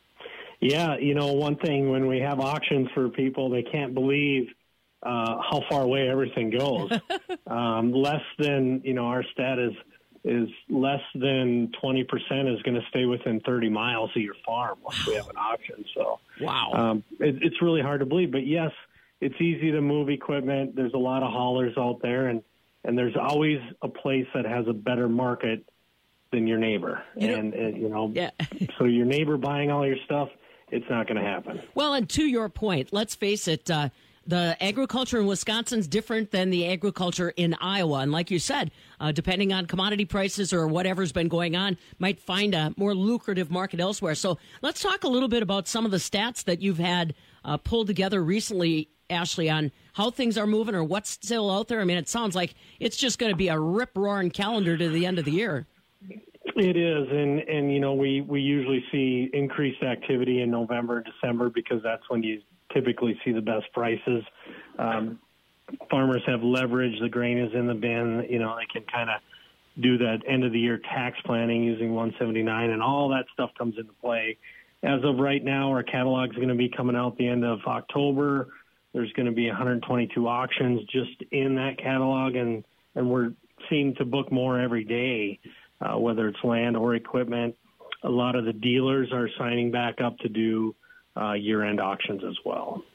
Yeah, you know, one thing when we have auctions for people, they can't believe uh, how far away everything goes. um, less than, you know, our stat is is less than twenty percent is going to stay within thirty miles of your farm once we have an auction. So, wow, um, it, it's really hard to believe. But yes, it's easy to move equipment. There's a lot of haulers out there, and, and there's always a place that has a better market than your neighbor. You know, and, and, you know, yeah. So your neighbor buying all your stuff, it's not going to happen. Well, and to your point, let's face it, uh, the agriculture in Wisconsin is different than the agriculture in Iowa. And like you said, uh, depending on commodity prices or whatever's been going on, might find a more lucrative market elsewhere. So let's talk a little bit about some of the stats that you've had uh, pulled together recently, Ashley, on how things are moving or what's still out there. I mean, it sounds like it's just going to be a rip-roaring calendar to the end of the year. It is, and, and you know, we, we usually see increased activity in November, December, because that's when you typically see the best prices. Um, farmers have leverage. The grain is in the bin. You know, they can kind of do that end-of-the-year tax planning using one seventy-nine, and all that stuff comes into play. As of right now, our catalog is going to be coming out the end of October. There's going to be one hundred twenty-two auctions just in that catalog, and, and we're seeing to book more every day. Uh, whether it's land or equipment. A lot of the dealers are signing back up to do uh, year-end auctions as well. Right.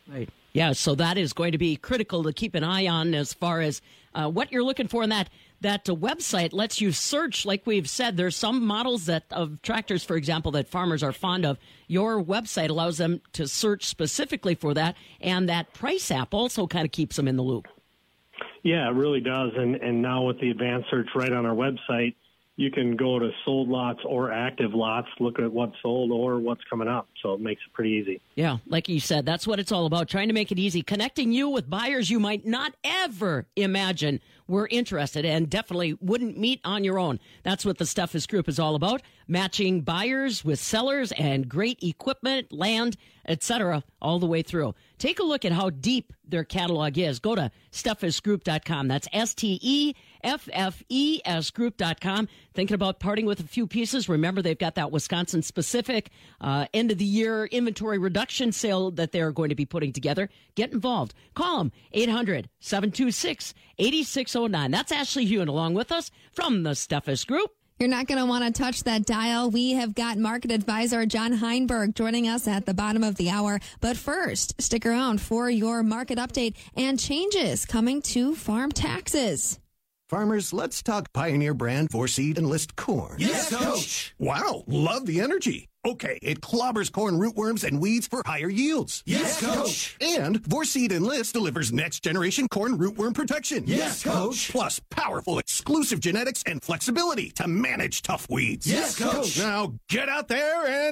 Yeah, so that is going to be critical to keep an eye on as far as uh, what you're looking for in that That uh, website lets you search, like we've said. There's some models that of tractors, for example, that farmers are fond of. Your website allows them to search specifically for that, and that price app also kind of keeps them in the loop. Yeah, it really does. And, and now with the advanced search right on our website, you can go to sold lots or active lots, look at what's sold or what's coming up. So it makes it pretty easy. Yeah, like you said, that's what it's all about, trying to make it easy, connecting you with buyers you might not ever imagine were interested and definitely wouldn't meet on your own. That's what the Steffes Group is all about, matching buyers with sellers and great equipment, land, et cetera, all the way through. Take a look at how deep their catalog is. Go to steffes group dot com. That's S T E F F E S group dot com. Thinking about parting with a few pieces? Remember, they've got that Wisconsin-specific uh, end-of-the-year inventory reduction sale that they're going to be putting together. Get involved. Call them, eight hundred, seven two six, eight six zero nine. That's Ashley Hewen along with us from the Steffes Group. You're not going to want to touch that dial. We have got market advisor John Heinberg joining us at the bottom of the hour. But first, stick around for your market update and changes coming to farm taxes. Farmers, let's talk Pioneer brand Vorseed Enlist corn. Yes, Coach. Wow, love the energy. Okay, it clobbers corn rootworms and weeds for higher yields. Yes, Coach. And Vorseed Enlist delivers next-generation corn rootworm protection. Yes, Coach. Plus powerful exclusive genetics and flexibility to manage tough weeds. Yes, Coach. Now get out there and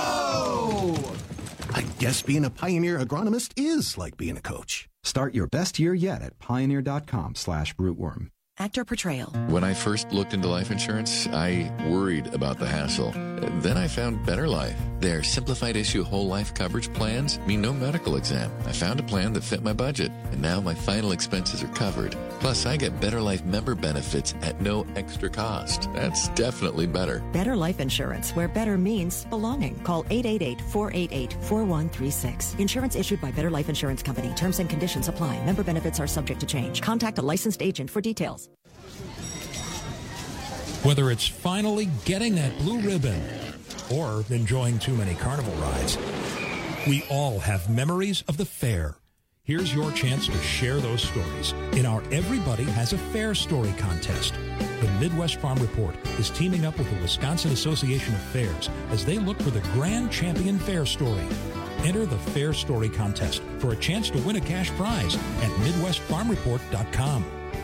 grow! I guess being a Pioneer agronomist is like being a coach. Start your best year yet at pioneer.com slash rootworm. Actor portrayal. When I first looked into life insurance, I worried about the hassle. Then I found Better Life. Their simplified issue whole life coverage plans mean no medical exam. I found a plan that fit my budget, and now my final expenses are covered. Plus, I get Better Life member benefits at no extra cost. That's definitely better. Better Life Insurance, where better means belonging. Call eight eight eight, four eight eight, four one three six. Insurance issued by Better Life Insurance Company. Terms and conditions apply. Member benefits are subject to change. Contact a licensed agent for details. Whether it's finally getting that blue ribbon or enjoying too many carnival rides, we all have memories of the fair. Here's your chance to share those stories in our Everybody Has a Fair Story contest. The Midwest Farm Report is teaming up with the Wisconsin Association of Fairs as they look for the grand champion fair story. Enter the Fair Story contest for a chance to win a cash prize at midwest farm report dot com.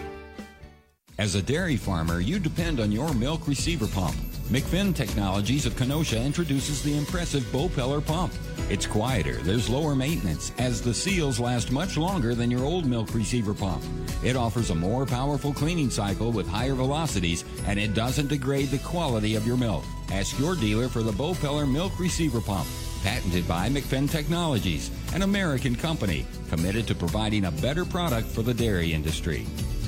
As a dairy farmer, you depend on your milk receiver pump. McFinn Technologies of Kenosha introduces the impressive Bopeller pump. It's quieter, there's lower maintenance, as the seals last much longer than your old milk receiver pump. It offers a more powerful cleaning cycle with higher velocities, and it doesn't degrade the quality of your milk. Ask your dealer for the Bopeller milk receiver pump. Patented by McFinn Technologies, an American company committed to providing a better product for the dairy industry.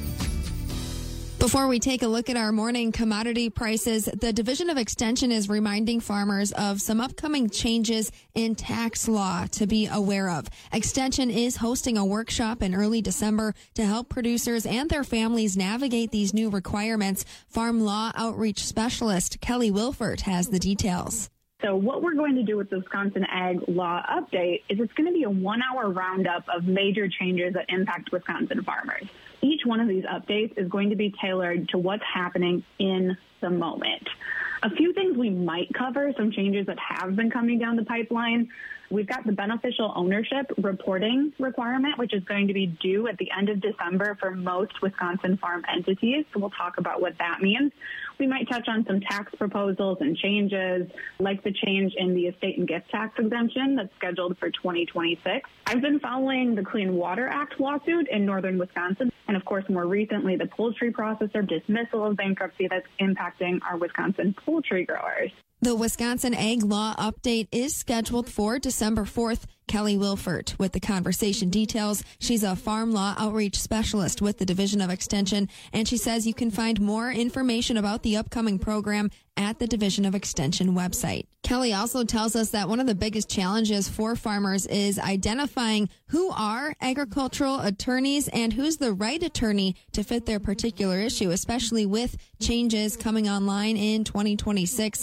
Before we take a look at our morning commodity prices, the Division of Extension is reminding farmers of some upcoming changes in tax law to be aware of. Extension is hosting a workshop in early December to help producers and their families navigate these new requirements. Farm Law Outreach Specialist Kelly Wilford has the details. So what we're going to do with the Wisconsin Ag Law Update is it's going to be a one-hour roundup of major changes that impact Wisconsin farmers. Each one of these updates is going to be tailored to what's happening in the moment. A few things we might cover, some changes that have been coming down the pipeline. We've got the beneficial ownership reporting requirement, which is going to be due at the end of December for most Wisconsin farm entities. So we'll talk about what that means. We might touch on some tax proposals and changes, like the change in the estate and gift tax exemption that's scheduled for twenty twenty-six. I've been following the Clean Water Act lawsuit in northern Wisconsin, and of course, more recently, the poultry processor dismissal of bankruptcy that's impacting our Wisconsin poultry growers. The Wisconsin Ag Law Update is scheduled for December fourth. Kelly Wilford with the conversation details. She's a farm law outreach specialist with the Division of Extension, and she says you can find more information about the upcoming program at the Division of Extension website. Kelly also tells us that one of the biggest challenges for farmers is identifying who are agricultural attorneys and who's the right attorney to fit their particular issue, especially with changes coming online in twenty twenty-six. One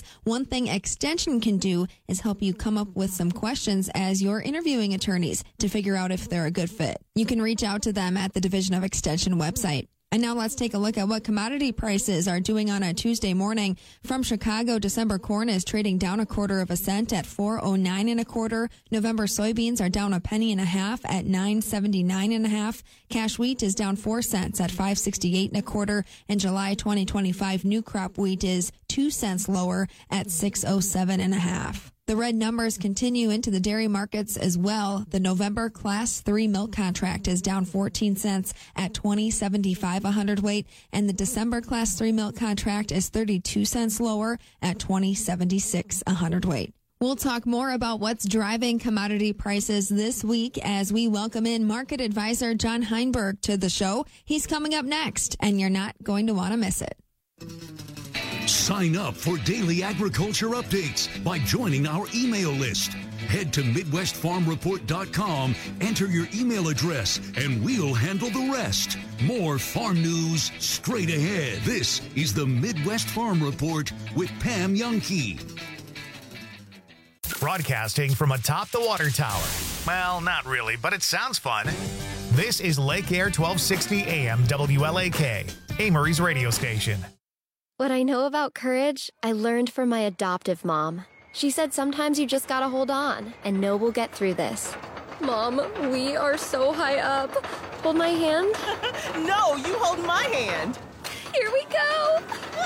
one thing Extension can do is help you come up with some questions as you're interviewing attorneys to figure out if they're a good fit. You can reach out to them at the Division of Extension website. And now let's take a look at what commodity prices are doing on a Tuesday morning. From Chicago, December corn is trading down a quarter of a cent at four oh nine and a quarter. November soybeans are down a penny and a half at nine seventy-nine and a half. Cash wheat is down four cents at five sixty-eight and a quarter. And July twenty twenty-five new crop wheat is two cents lower at six oh seven and a half. The red numbers continue into the dairy markets as well. The November Class three milk contract is down fourteen cents at twenty seventy-five a hundredweight, and the December Class three milk contract is thirty-two cents lower at twenty seventy-six a hundredweight. We'll talk more about what's driving commodity prices this week as we welcome in market advisor John Heinberg to the show. He's coming up next, and you're not going to want to miss it. Sign up for daily agriculture updates by joining our email list. Head to Midwest Farm Report dot com, enter your email address, and we'll handle the rest. More farm news straight ahead. This is the Midwest Farm Report with Pam Jahnke. Broadcasting from atop the water tower. Well, not really, but it sounds fun. This is Lake Air twelve sixty A M W L A K, Amory's radio station. What I know about courage, I learned from my adoptive mom. She said sometimes you just gotta hold on and know we'll get through this. Mom, we are so high up. Hold my hand. No, you hold my hand. Here we go.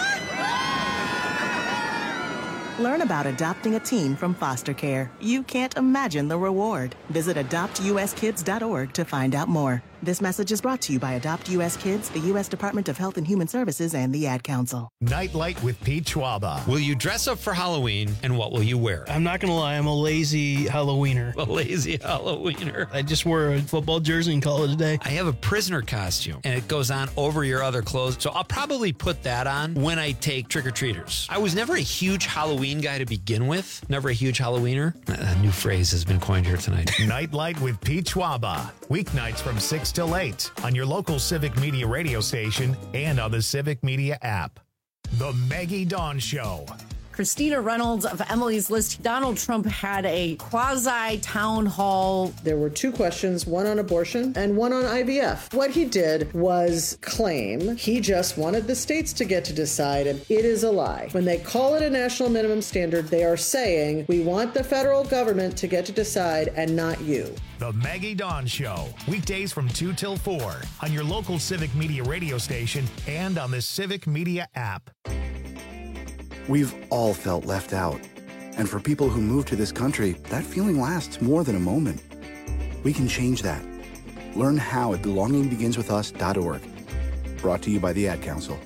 Learn about adopting a teen from foster care. You can't imagine the reward. Visit adopt u s kids dot org to find out more. This message is brought to you by Adopt U S Kids, the U S Department of Health and Human Services, and the Ad Council. Nightlight with Pete Schwaba. Will you dress up for Halloween, and what will you wear? I'm not going to lie, I'm a lazy Halloweener. A lazy Halloweener. I just wore a football jersey and call it a day. I have a prisoner costume, and it goes on over your other clothes, so I'll probably put that on when I take trick-or-treaters. I was never a huge Halloween guy to begin with. Never a huge Halloweener. A new phrase has been coined here tonight. Nightlight with Pete Schwaba. Weeknights from six till eight on your local Civic Media radio station and on the Civic Media app. The Maggie Dawn Show. Christina Reynolds of Emily's List. Donald Trump had a quasi-town hall. There were two questions, one on abortion and one on I V F. What he did was claim he just wanted the states to get to decide, and it is a lie. When they call it a national minimum standard, they are saying, we want the federal government to get to decide and not you. The Maggie Dawn Show. Weekdays from two till four on your local Civic Media radio station and on the Civic Media app. We've all felt left out. And for people who move to this country, that feeling lasts more than a moment. We can change that. Learn how at belonging begins with us dot org. Brought to you by the Ad Council.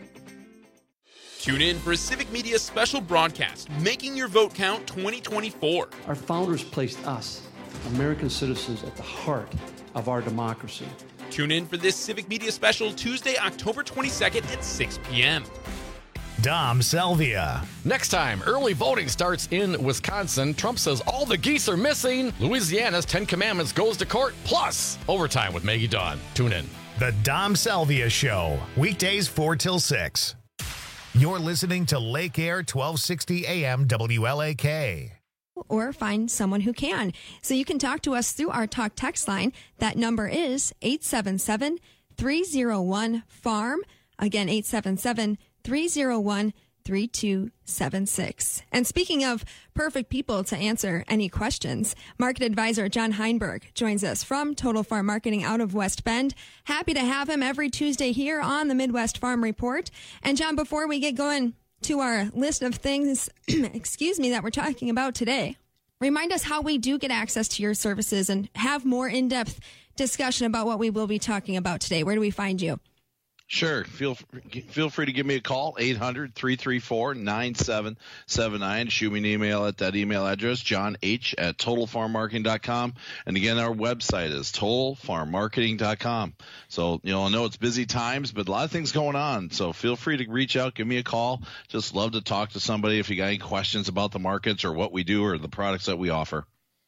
Tune in for a Civic Media special broadcast, Making Your Vote Count twenty twenty-four. Our founders placed us, American citizens, at the heart of our democracy. Tune in for this Civic Media special Tuesday, October twenty-second at six p.m. Dom Salvia. Next time, early voting starts in Wisconsin. Trump says all the geese are missing. Louisiana's Ten Commandments goes to court. Plus, overtime with Maggie Dawn. Tune in. The Dom Salvia Show. Weekdays four till six. You're listening to Lake Air twelve sixty A M W L A K. Or find someone who can. So you can talk to us through our talk text line. That number is eight seven seven, three oh one, farm. Again, eight seven seven, three oh one, three two seven six. And speaking of perfect people to answer any questions, market advisor John Heinberg joins us from Total Farm Marketing out of West Bend. Happy to have him every Tuesday here on the Midwest Farm Report. And John, before we get going to our list of things, excuse me, that we're talking about today, remind us how we do get access to your services and have more in-depth discussion about what we will be talking about today. Where do we find you? Sure. Feel feel free to give me a call, eight hundred, three three four, nine seven seven nine. Shoot me an email at that email address, john h at total farm marketing dot com. And again, our website is total farm marketing dot com. So, you know, I know it's busy times, but a lot of things going on. So feel free to reach out, give me a call. Just love to talk to somebody if you got any questions about the markets or what we do or the products that we offer.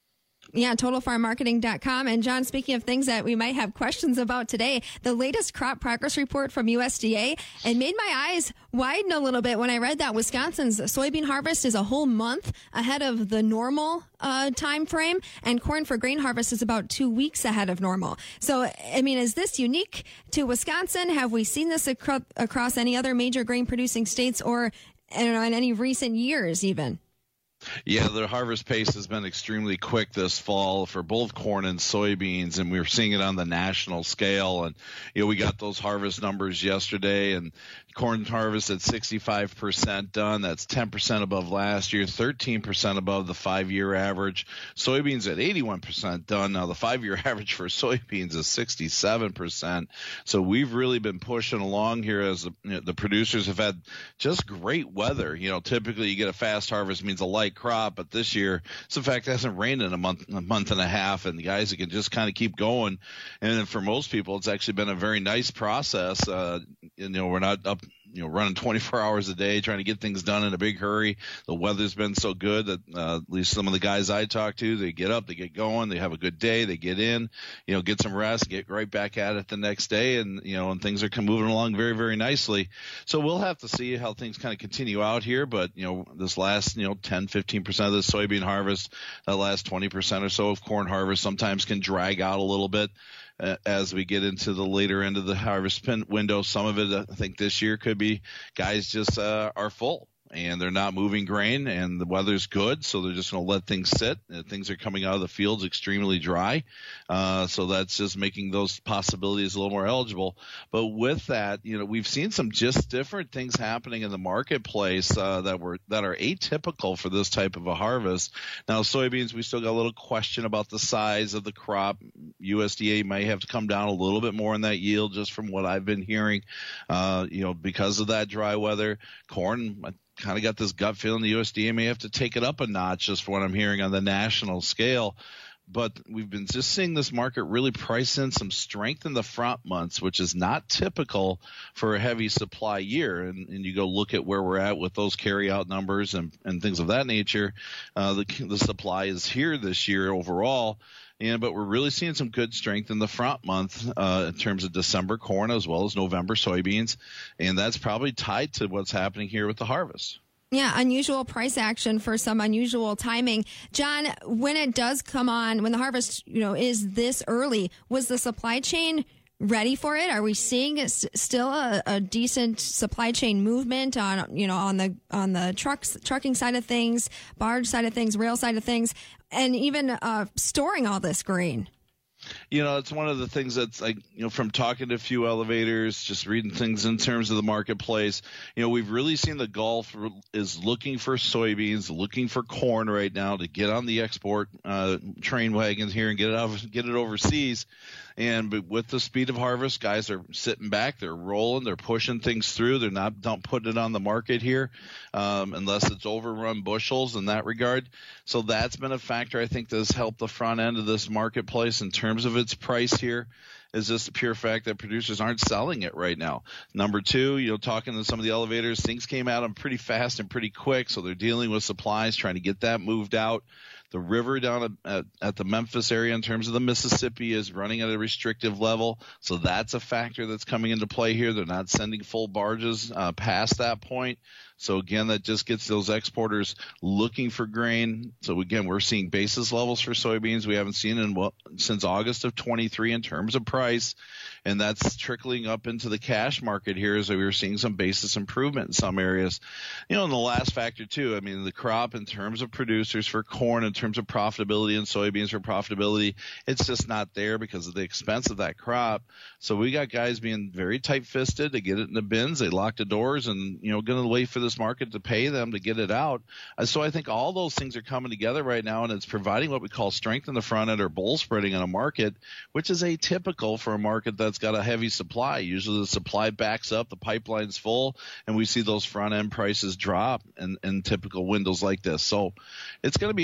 Yeah, total farm marketing dot com. And John, speaking of things that we might have questions about today, the latest crop progress report from U S D A, it made my eyes widen a little bit when I read that Wisconsin's soybean harvest is a whole month ahead of the normal uh, time frame, and corn for grain harvest is about two weeks ahead of normal. So, I mean, is this unique to Wisconsin? Have we seen this acro- across any other major grain producing states, or I don't know, in any recent years even? Yeah, the harvest pace has been extremely quick this fall for both corn and soybeans, and we're seeing it on the national scale. And, you know, we got those harvest numbers yesterday, and corn harvest at sixty-five percent done. That's ten percent above last year, thirteen percent above the five-year average. Soybeans at eighty-one percent done. Now, the five-year average for soybeans is sixty-seven percent. So we've really been pushing along here as the, you know, the producers have had just great weather. You know, typically you get a fast harvest means a light crop, but this year, it's in fact, it hasn't rained in a month, a month and a half, and the guys can just kind of keep going. And for most people, it's actually been a very nice process. Uh, you know, we're not up, you know, running twenty-four hours a day trying to get things done in a big hurry. The weather's been so good that uh, at least some of the guys I talk to, they get up, they get going, they have a good day, they get in, you know, get some rest, get right back at it the next day, and you know, and things are moving along very, very nicely. So we'll have to see how things kind of continue out here. But you know, this last, you know, ten, fifteen percent of the soybean harvest, that last twenty percent or so of corn harvest sometimes can drag out a little bit. Uh, as we get into the later end of the harvest window. Some of it, I think, this year could be guys just uh, are full and they're not moving grain, and the weather's good, so they're just going to let things sit. And things are coming out of the fields extremely dry, uh, so that's just making those possibilities a little more eligible. But with that, you know, we've seen some just different things happening in the marketplace uh, that were that are atypical for this type of a harvest. Now, soybeans, we still got a little question about the size of the crop. U S D A might have to come down a little bit more in that yield, just from what I've been hearing, uh, you know, because of that dry weather. Corn, I kind of got this gut feeling the U S D A may have to take it up a notch, just for what I'm hearing on the national scale. But we've been just seeing this market really price in some strength in the front months, which is not typical for a heavy supply year. And, and you go look at where we're at with those carry-out numbers and, and things of that nature. Uh, the, the supply is here this year overall. And, but we're really seeing some good strength in the front month uh, in terms of December corn as well as November soybeans. And that's probably tied to what's happening here with the harvest. Yeah, unusual price action for some unusual timing. John, when it does come on, when the harvest, you know, is this early, was the supply chain ready for it? Are we seeing s- still a, a decent supply chain movement on, you know, on the on the trucks, trucking side of things, barge side of things, rail side of things, and even uh, storing all this grain? You know, it's one of the things that's like, you know, from talking to a few elevators, just reading things in terms of the marketplace, you know, we've really seen the Gulf is looking for soybeans, looking for corn right now to get on the export uh, train wagons here and get it out, get it overseas. And with the speed of harvest, guys are sitting back, they're rolling, they're pushing things through. They're not don't put it on the market here um, unless it's overrun bushels in that regard. So that's been a factor, I think, that has helped the front end of this marketplace in terms of its price here. Is just the pure fact that producers aren't selling it right now. Number two, you know, talking to some of the elevators, things came at them pretty fast and pretty quick, so they're dealing with supplies, trying to get that moved out. The river down at, at, at the Memphis area in terms of the Mississippi is running at a restrictive level, so that's a factor that's coming into play here. They're not sending full barges uh, past that point. So, again, that just gets those exporters looking for grain. So, again, we're seeing basis levels for soybeans we haven't seen in well, since August of twenty-three in terms of price, and that's trickling up into the cash market here as we were seeing some basis improvement in some areas. You know, and the last factor, too, I mean, the crop in terms of producers for corn, in terms of profitability, and soybeans for profitability, it's just not there because of the expense of that crop. So we got guys being very tight-fisted to get it in the bins. They lock the doors and, you know, going to wait for this market to pay them to get it out. Uh, so I think all those things are coming together right now, and it's providing what we call strength in the front end or bull spreading in a market, which is atypical for a market that's got a heavy supply. Usually the supply backs up, the pipeline's full, and we see those front end prices drop in, in typical windows like this. So it's going to be interesting to see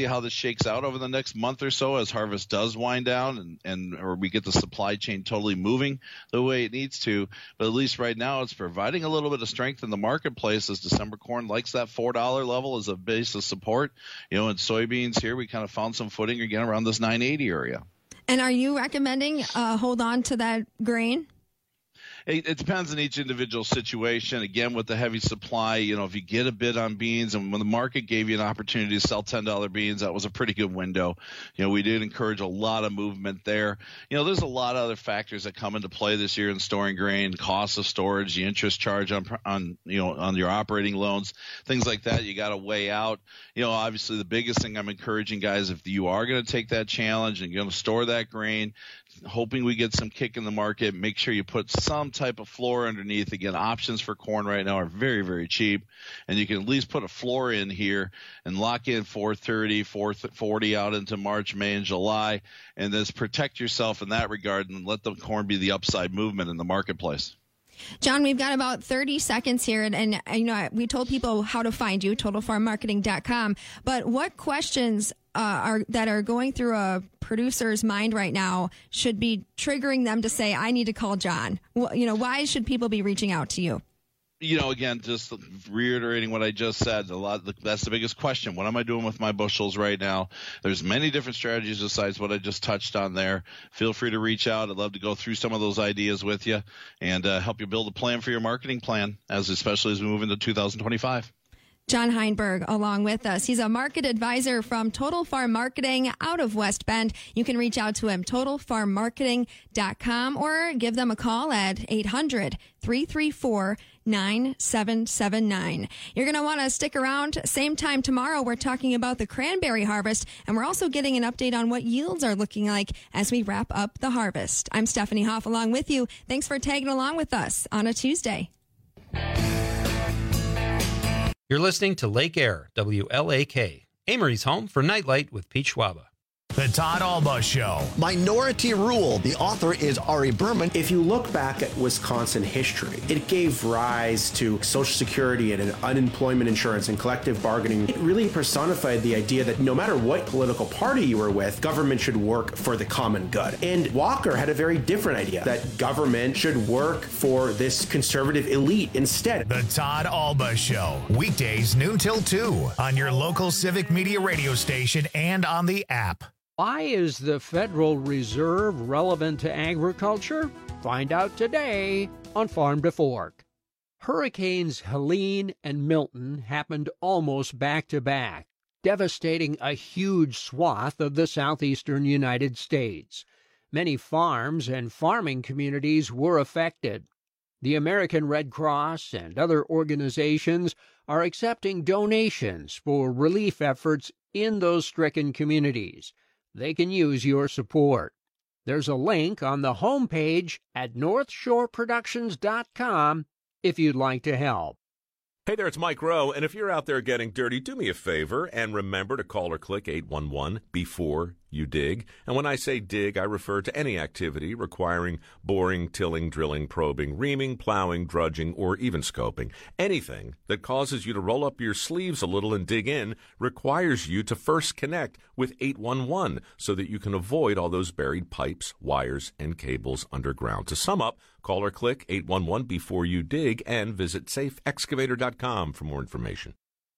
see how this shakes out over the next month or so as harvest does wind down and, and or we get the supply chain totally moving the way it needs to. But at least right now it's providing a little bit of strength in the marketplace as December corn likes that four dollar level as a base of support. You know, in soybeans here, we kind of found some footing again around this nine eighty area. And are you recommending uh, hold on to that grain? It, it depends on each individual situation. Again, with the heavy supply, you know, if you get a bid on beans and when the market gave you an opportunity to sell ten dollar beans, that was a pretty good window. You know, we did encourage a lot of movement there. You know, there's a lot of other factors that come into play this year in storing grain, cost of storage, the interest charge on, on you know, on your operating loans, things like that you got to weigh out. You know, obviously the biggest thing I'm encouraging guys, if you are going to take that challenge and you're going to store that grain, hoping we get some kick in the market, make sure you put some type of floor underneath. Again, options for corn right now are very, very cheap, and you can at least put a floor in here and lock in four thirty, four forty out into March, May, and July, and just protect yourself in that regard and let the corn be the upside movement in the marketplace. John, we've got about thirty seconds here, and, and you know we told people how to find you, total farm marketing dot com, but what questions uh, are that are going through a producer's mind right now should be triggering them to say, I need to call John? Well, you know, why should people be reaching out to you? You know, again, just reiterating what I just said, a lot. That's the biggest question. What am I doing with my bushels right now? There's many different strategies besides what I just touched on there. Feel free to reach out. I'd love to go through some of those ideas with you and uh, help you build a plan for your marketing plan, as especially as we move into two thousand twenty-five. John Heinberg along with us. He's a market advisor from Total Farm Marketing out of West Bend. You can reach out to him, total farm marketing dot com, or give them a call at eight hundred, three three four, nine seven seven nine. You're going to want to stick around. Same time tomorrow, we're talking about the cranberry harvest, and we're also getting an update on what yields are looking like as we wrap up the harvest. I'm Stephanie Hoff along with you. Thanks for tagging along with us on a Tuesday. You're listening to Lake Air, W L A K, Amory's home for Nightlight with Pete Schwaba. The Todd Alba Show. Minority Rule. The author is Ari Berman. If you look back at Wisconsin history, it gave rise to Social Security and unemployment insurance and collective bargaining. It really personified the idea that no matter what political party you were with, government should work for the common good. And Walker had a very different idea, that government should work for this conservative elite instead. The Todd Alba Show. Weekdays noon till two on your local Civic Media radio station and on the app. Why is the Federal Reserve relevant to agriculture? Find out today on Farm to Fork. Hurricanes Helene and Milton happened almost back to back, devastating a huge swath of the southeastern United States. Many farms and farming communities were affected. The American Red Cross and other organizations are accepting donations for relief efforts in those stricken communities. They can use your support. There's a link on the homepage at north shore productions dot com if you'd like to help. Hey there, it's Mike Rowe, and if you're out there getting dirty, do me a favor and remember to call or click eight one one before you dig. And when I say dig, I refer to any activity requiring boring, tilling, drilling, probing, reaming, plowing, drudging, or even scoping. Anything that causes you to roll up your sleeves a little and dig in requires you to first connect with eight one one so that you can avoid all those buried pipes, wires, and cables underground. To sum up, call or click eight one one before you dig and visit safe excavator dot com for more information.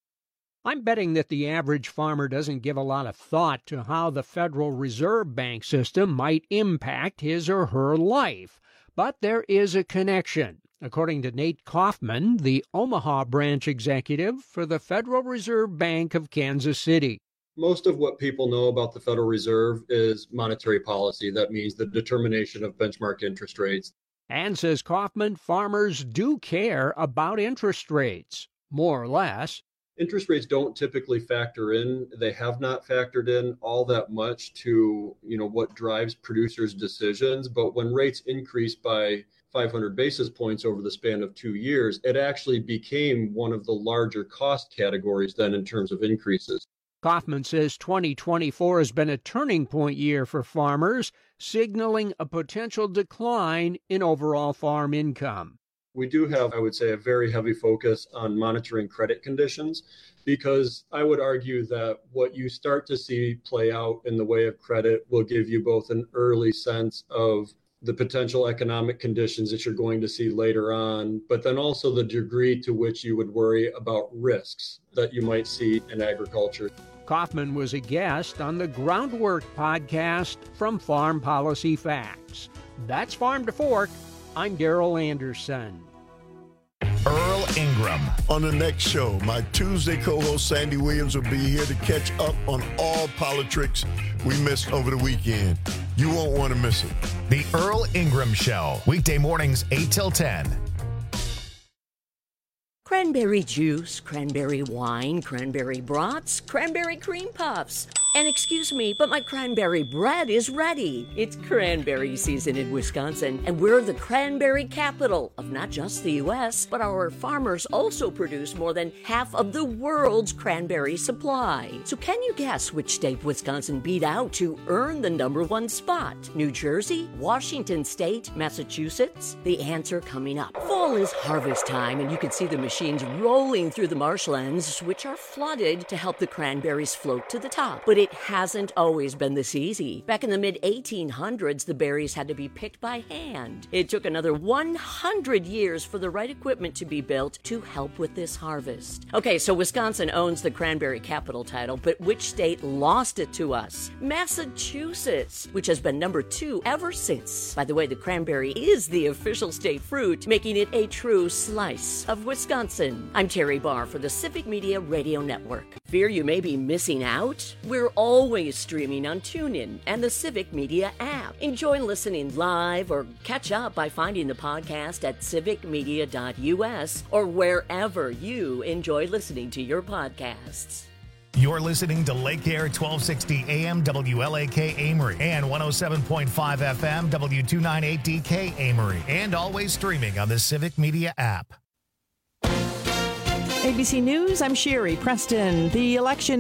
I'm betting that the average farmer doesn't give a lot of thought to how the Federal Reserve Bank system might impact his or her life. But there is a connection. According to Nate Kaufman, the Omaha branch executive for the Federal Reserve Bank of Kansas City. Most of what people know about the Federal Reserve is monetary policy. That means the determination of benchmark interest rates. And, says Kaufman, farmers do care about interest rates, more or less. Interest rates don't typically factor in. They have not factored in all that much to, you know, what drives producers' decisions. But when rates increased by five hundred basis points over the span of two years, it actually became one of the larger cost categories then in terms of increases. Kaufman says twenty twenty-four has been a turning point year for farmers, signaling a potential decline in overall farm income. We do have, I would say, a very heavy focus on monitoring credit conditions, because I would argue that what you start to see play out in the way of credit will give you both an early sense of the potential economic conditions that you're going to see later on, but then also the degree to which you would worry about risks that you might see in agriculture. Kaufman was a guest on the Groundwork podcast from Farm Policy Facts. That's Farm to Fork. I'm Daryl Anderson. Earl Ingram. On the next show, my Tuesday co-host Sandy Williams will be here to catch up on all politics we missed over the weekend. You won't want to miss it. The Earl Ingram Show, weekday mornings eight till ten. Cranberry juice, cranberry wine, cranberry brats, cranberry cream puffs. And excuse me, but my cranberry bread is ready. It's cranberry season in Wisconsin, and we're the cranberry capital of not just the U S, but our farmers also produce more than half of the world's cranberry supply. So can you guess which state Wisconsin beat out to earn the number one spot? New Jersey, Washington State, Massachusetts? The answer coming up. Fall is harvest time, and you can see the machines rolling through the marshlands, which are flooded to help the cranberries float to the top. But it hasn't always been this easy. Back in the mid eighteen hundreds, the berries had to be picked by hand. It took another one hundred years for the right equipment to be built to help with this harvest. Okay, so Wisconsin owns the cranberry capital title, but which state lost it to us? Massachusetts, which has been number two ever since. By the way, the cranberry is the official state fruit, making it a true slice of Wisconsin. I'm Terry Barr for the Civic Media Radio Network. Fear you may be missing out? We're always streaming on TuneIn and the Civic Media app. Enjoy listening live or catch up by finding the podcast at civic media dot u s or wherever you enjoy listening to your podcasts. You're listening to Lake Air twelve sixty A M W L A K Amory and one oh seven point five F M W two ninety-eight D K Amory, and always streaming on the Civic Media app. A B C News, I'm Sherry Preston. The election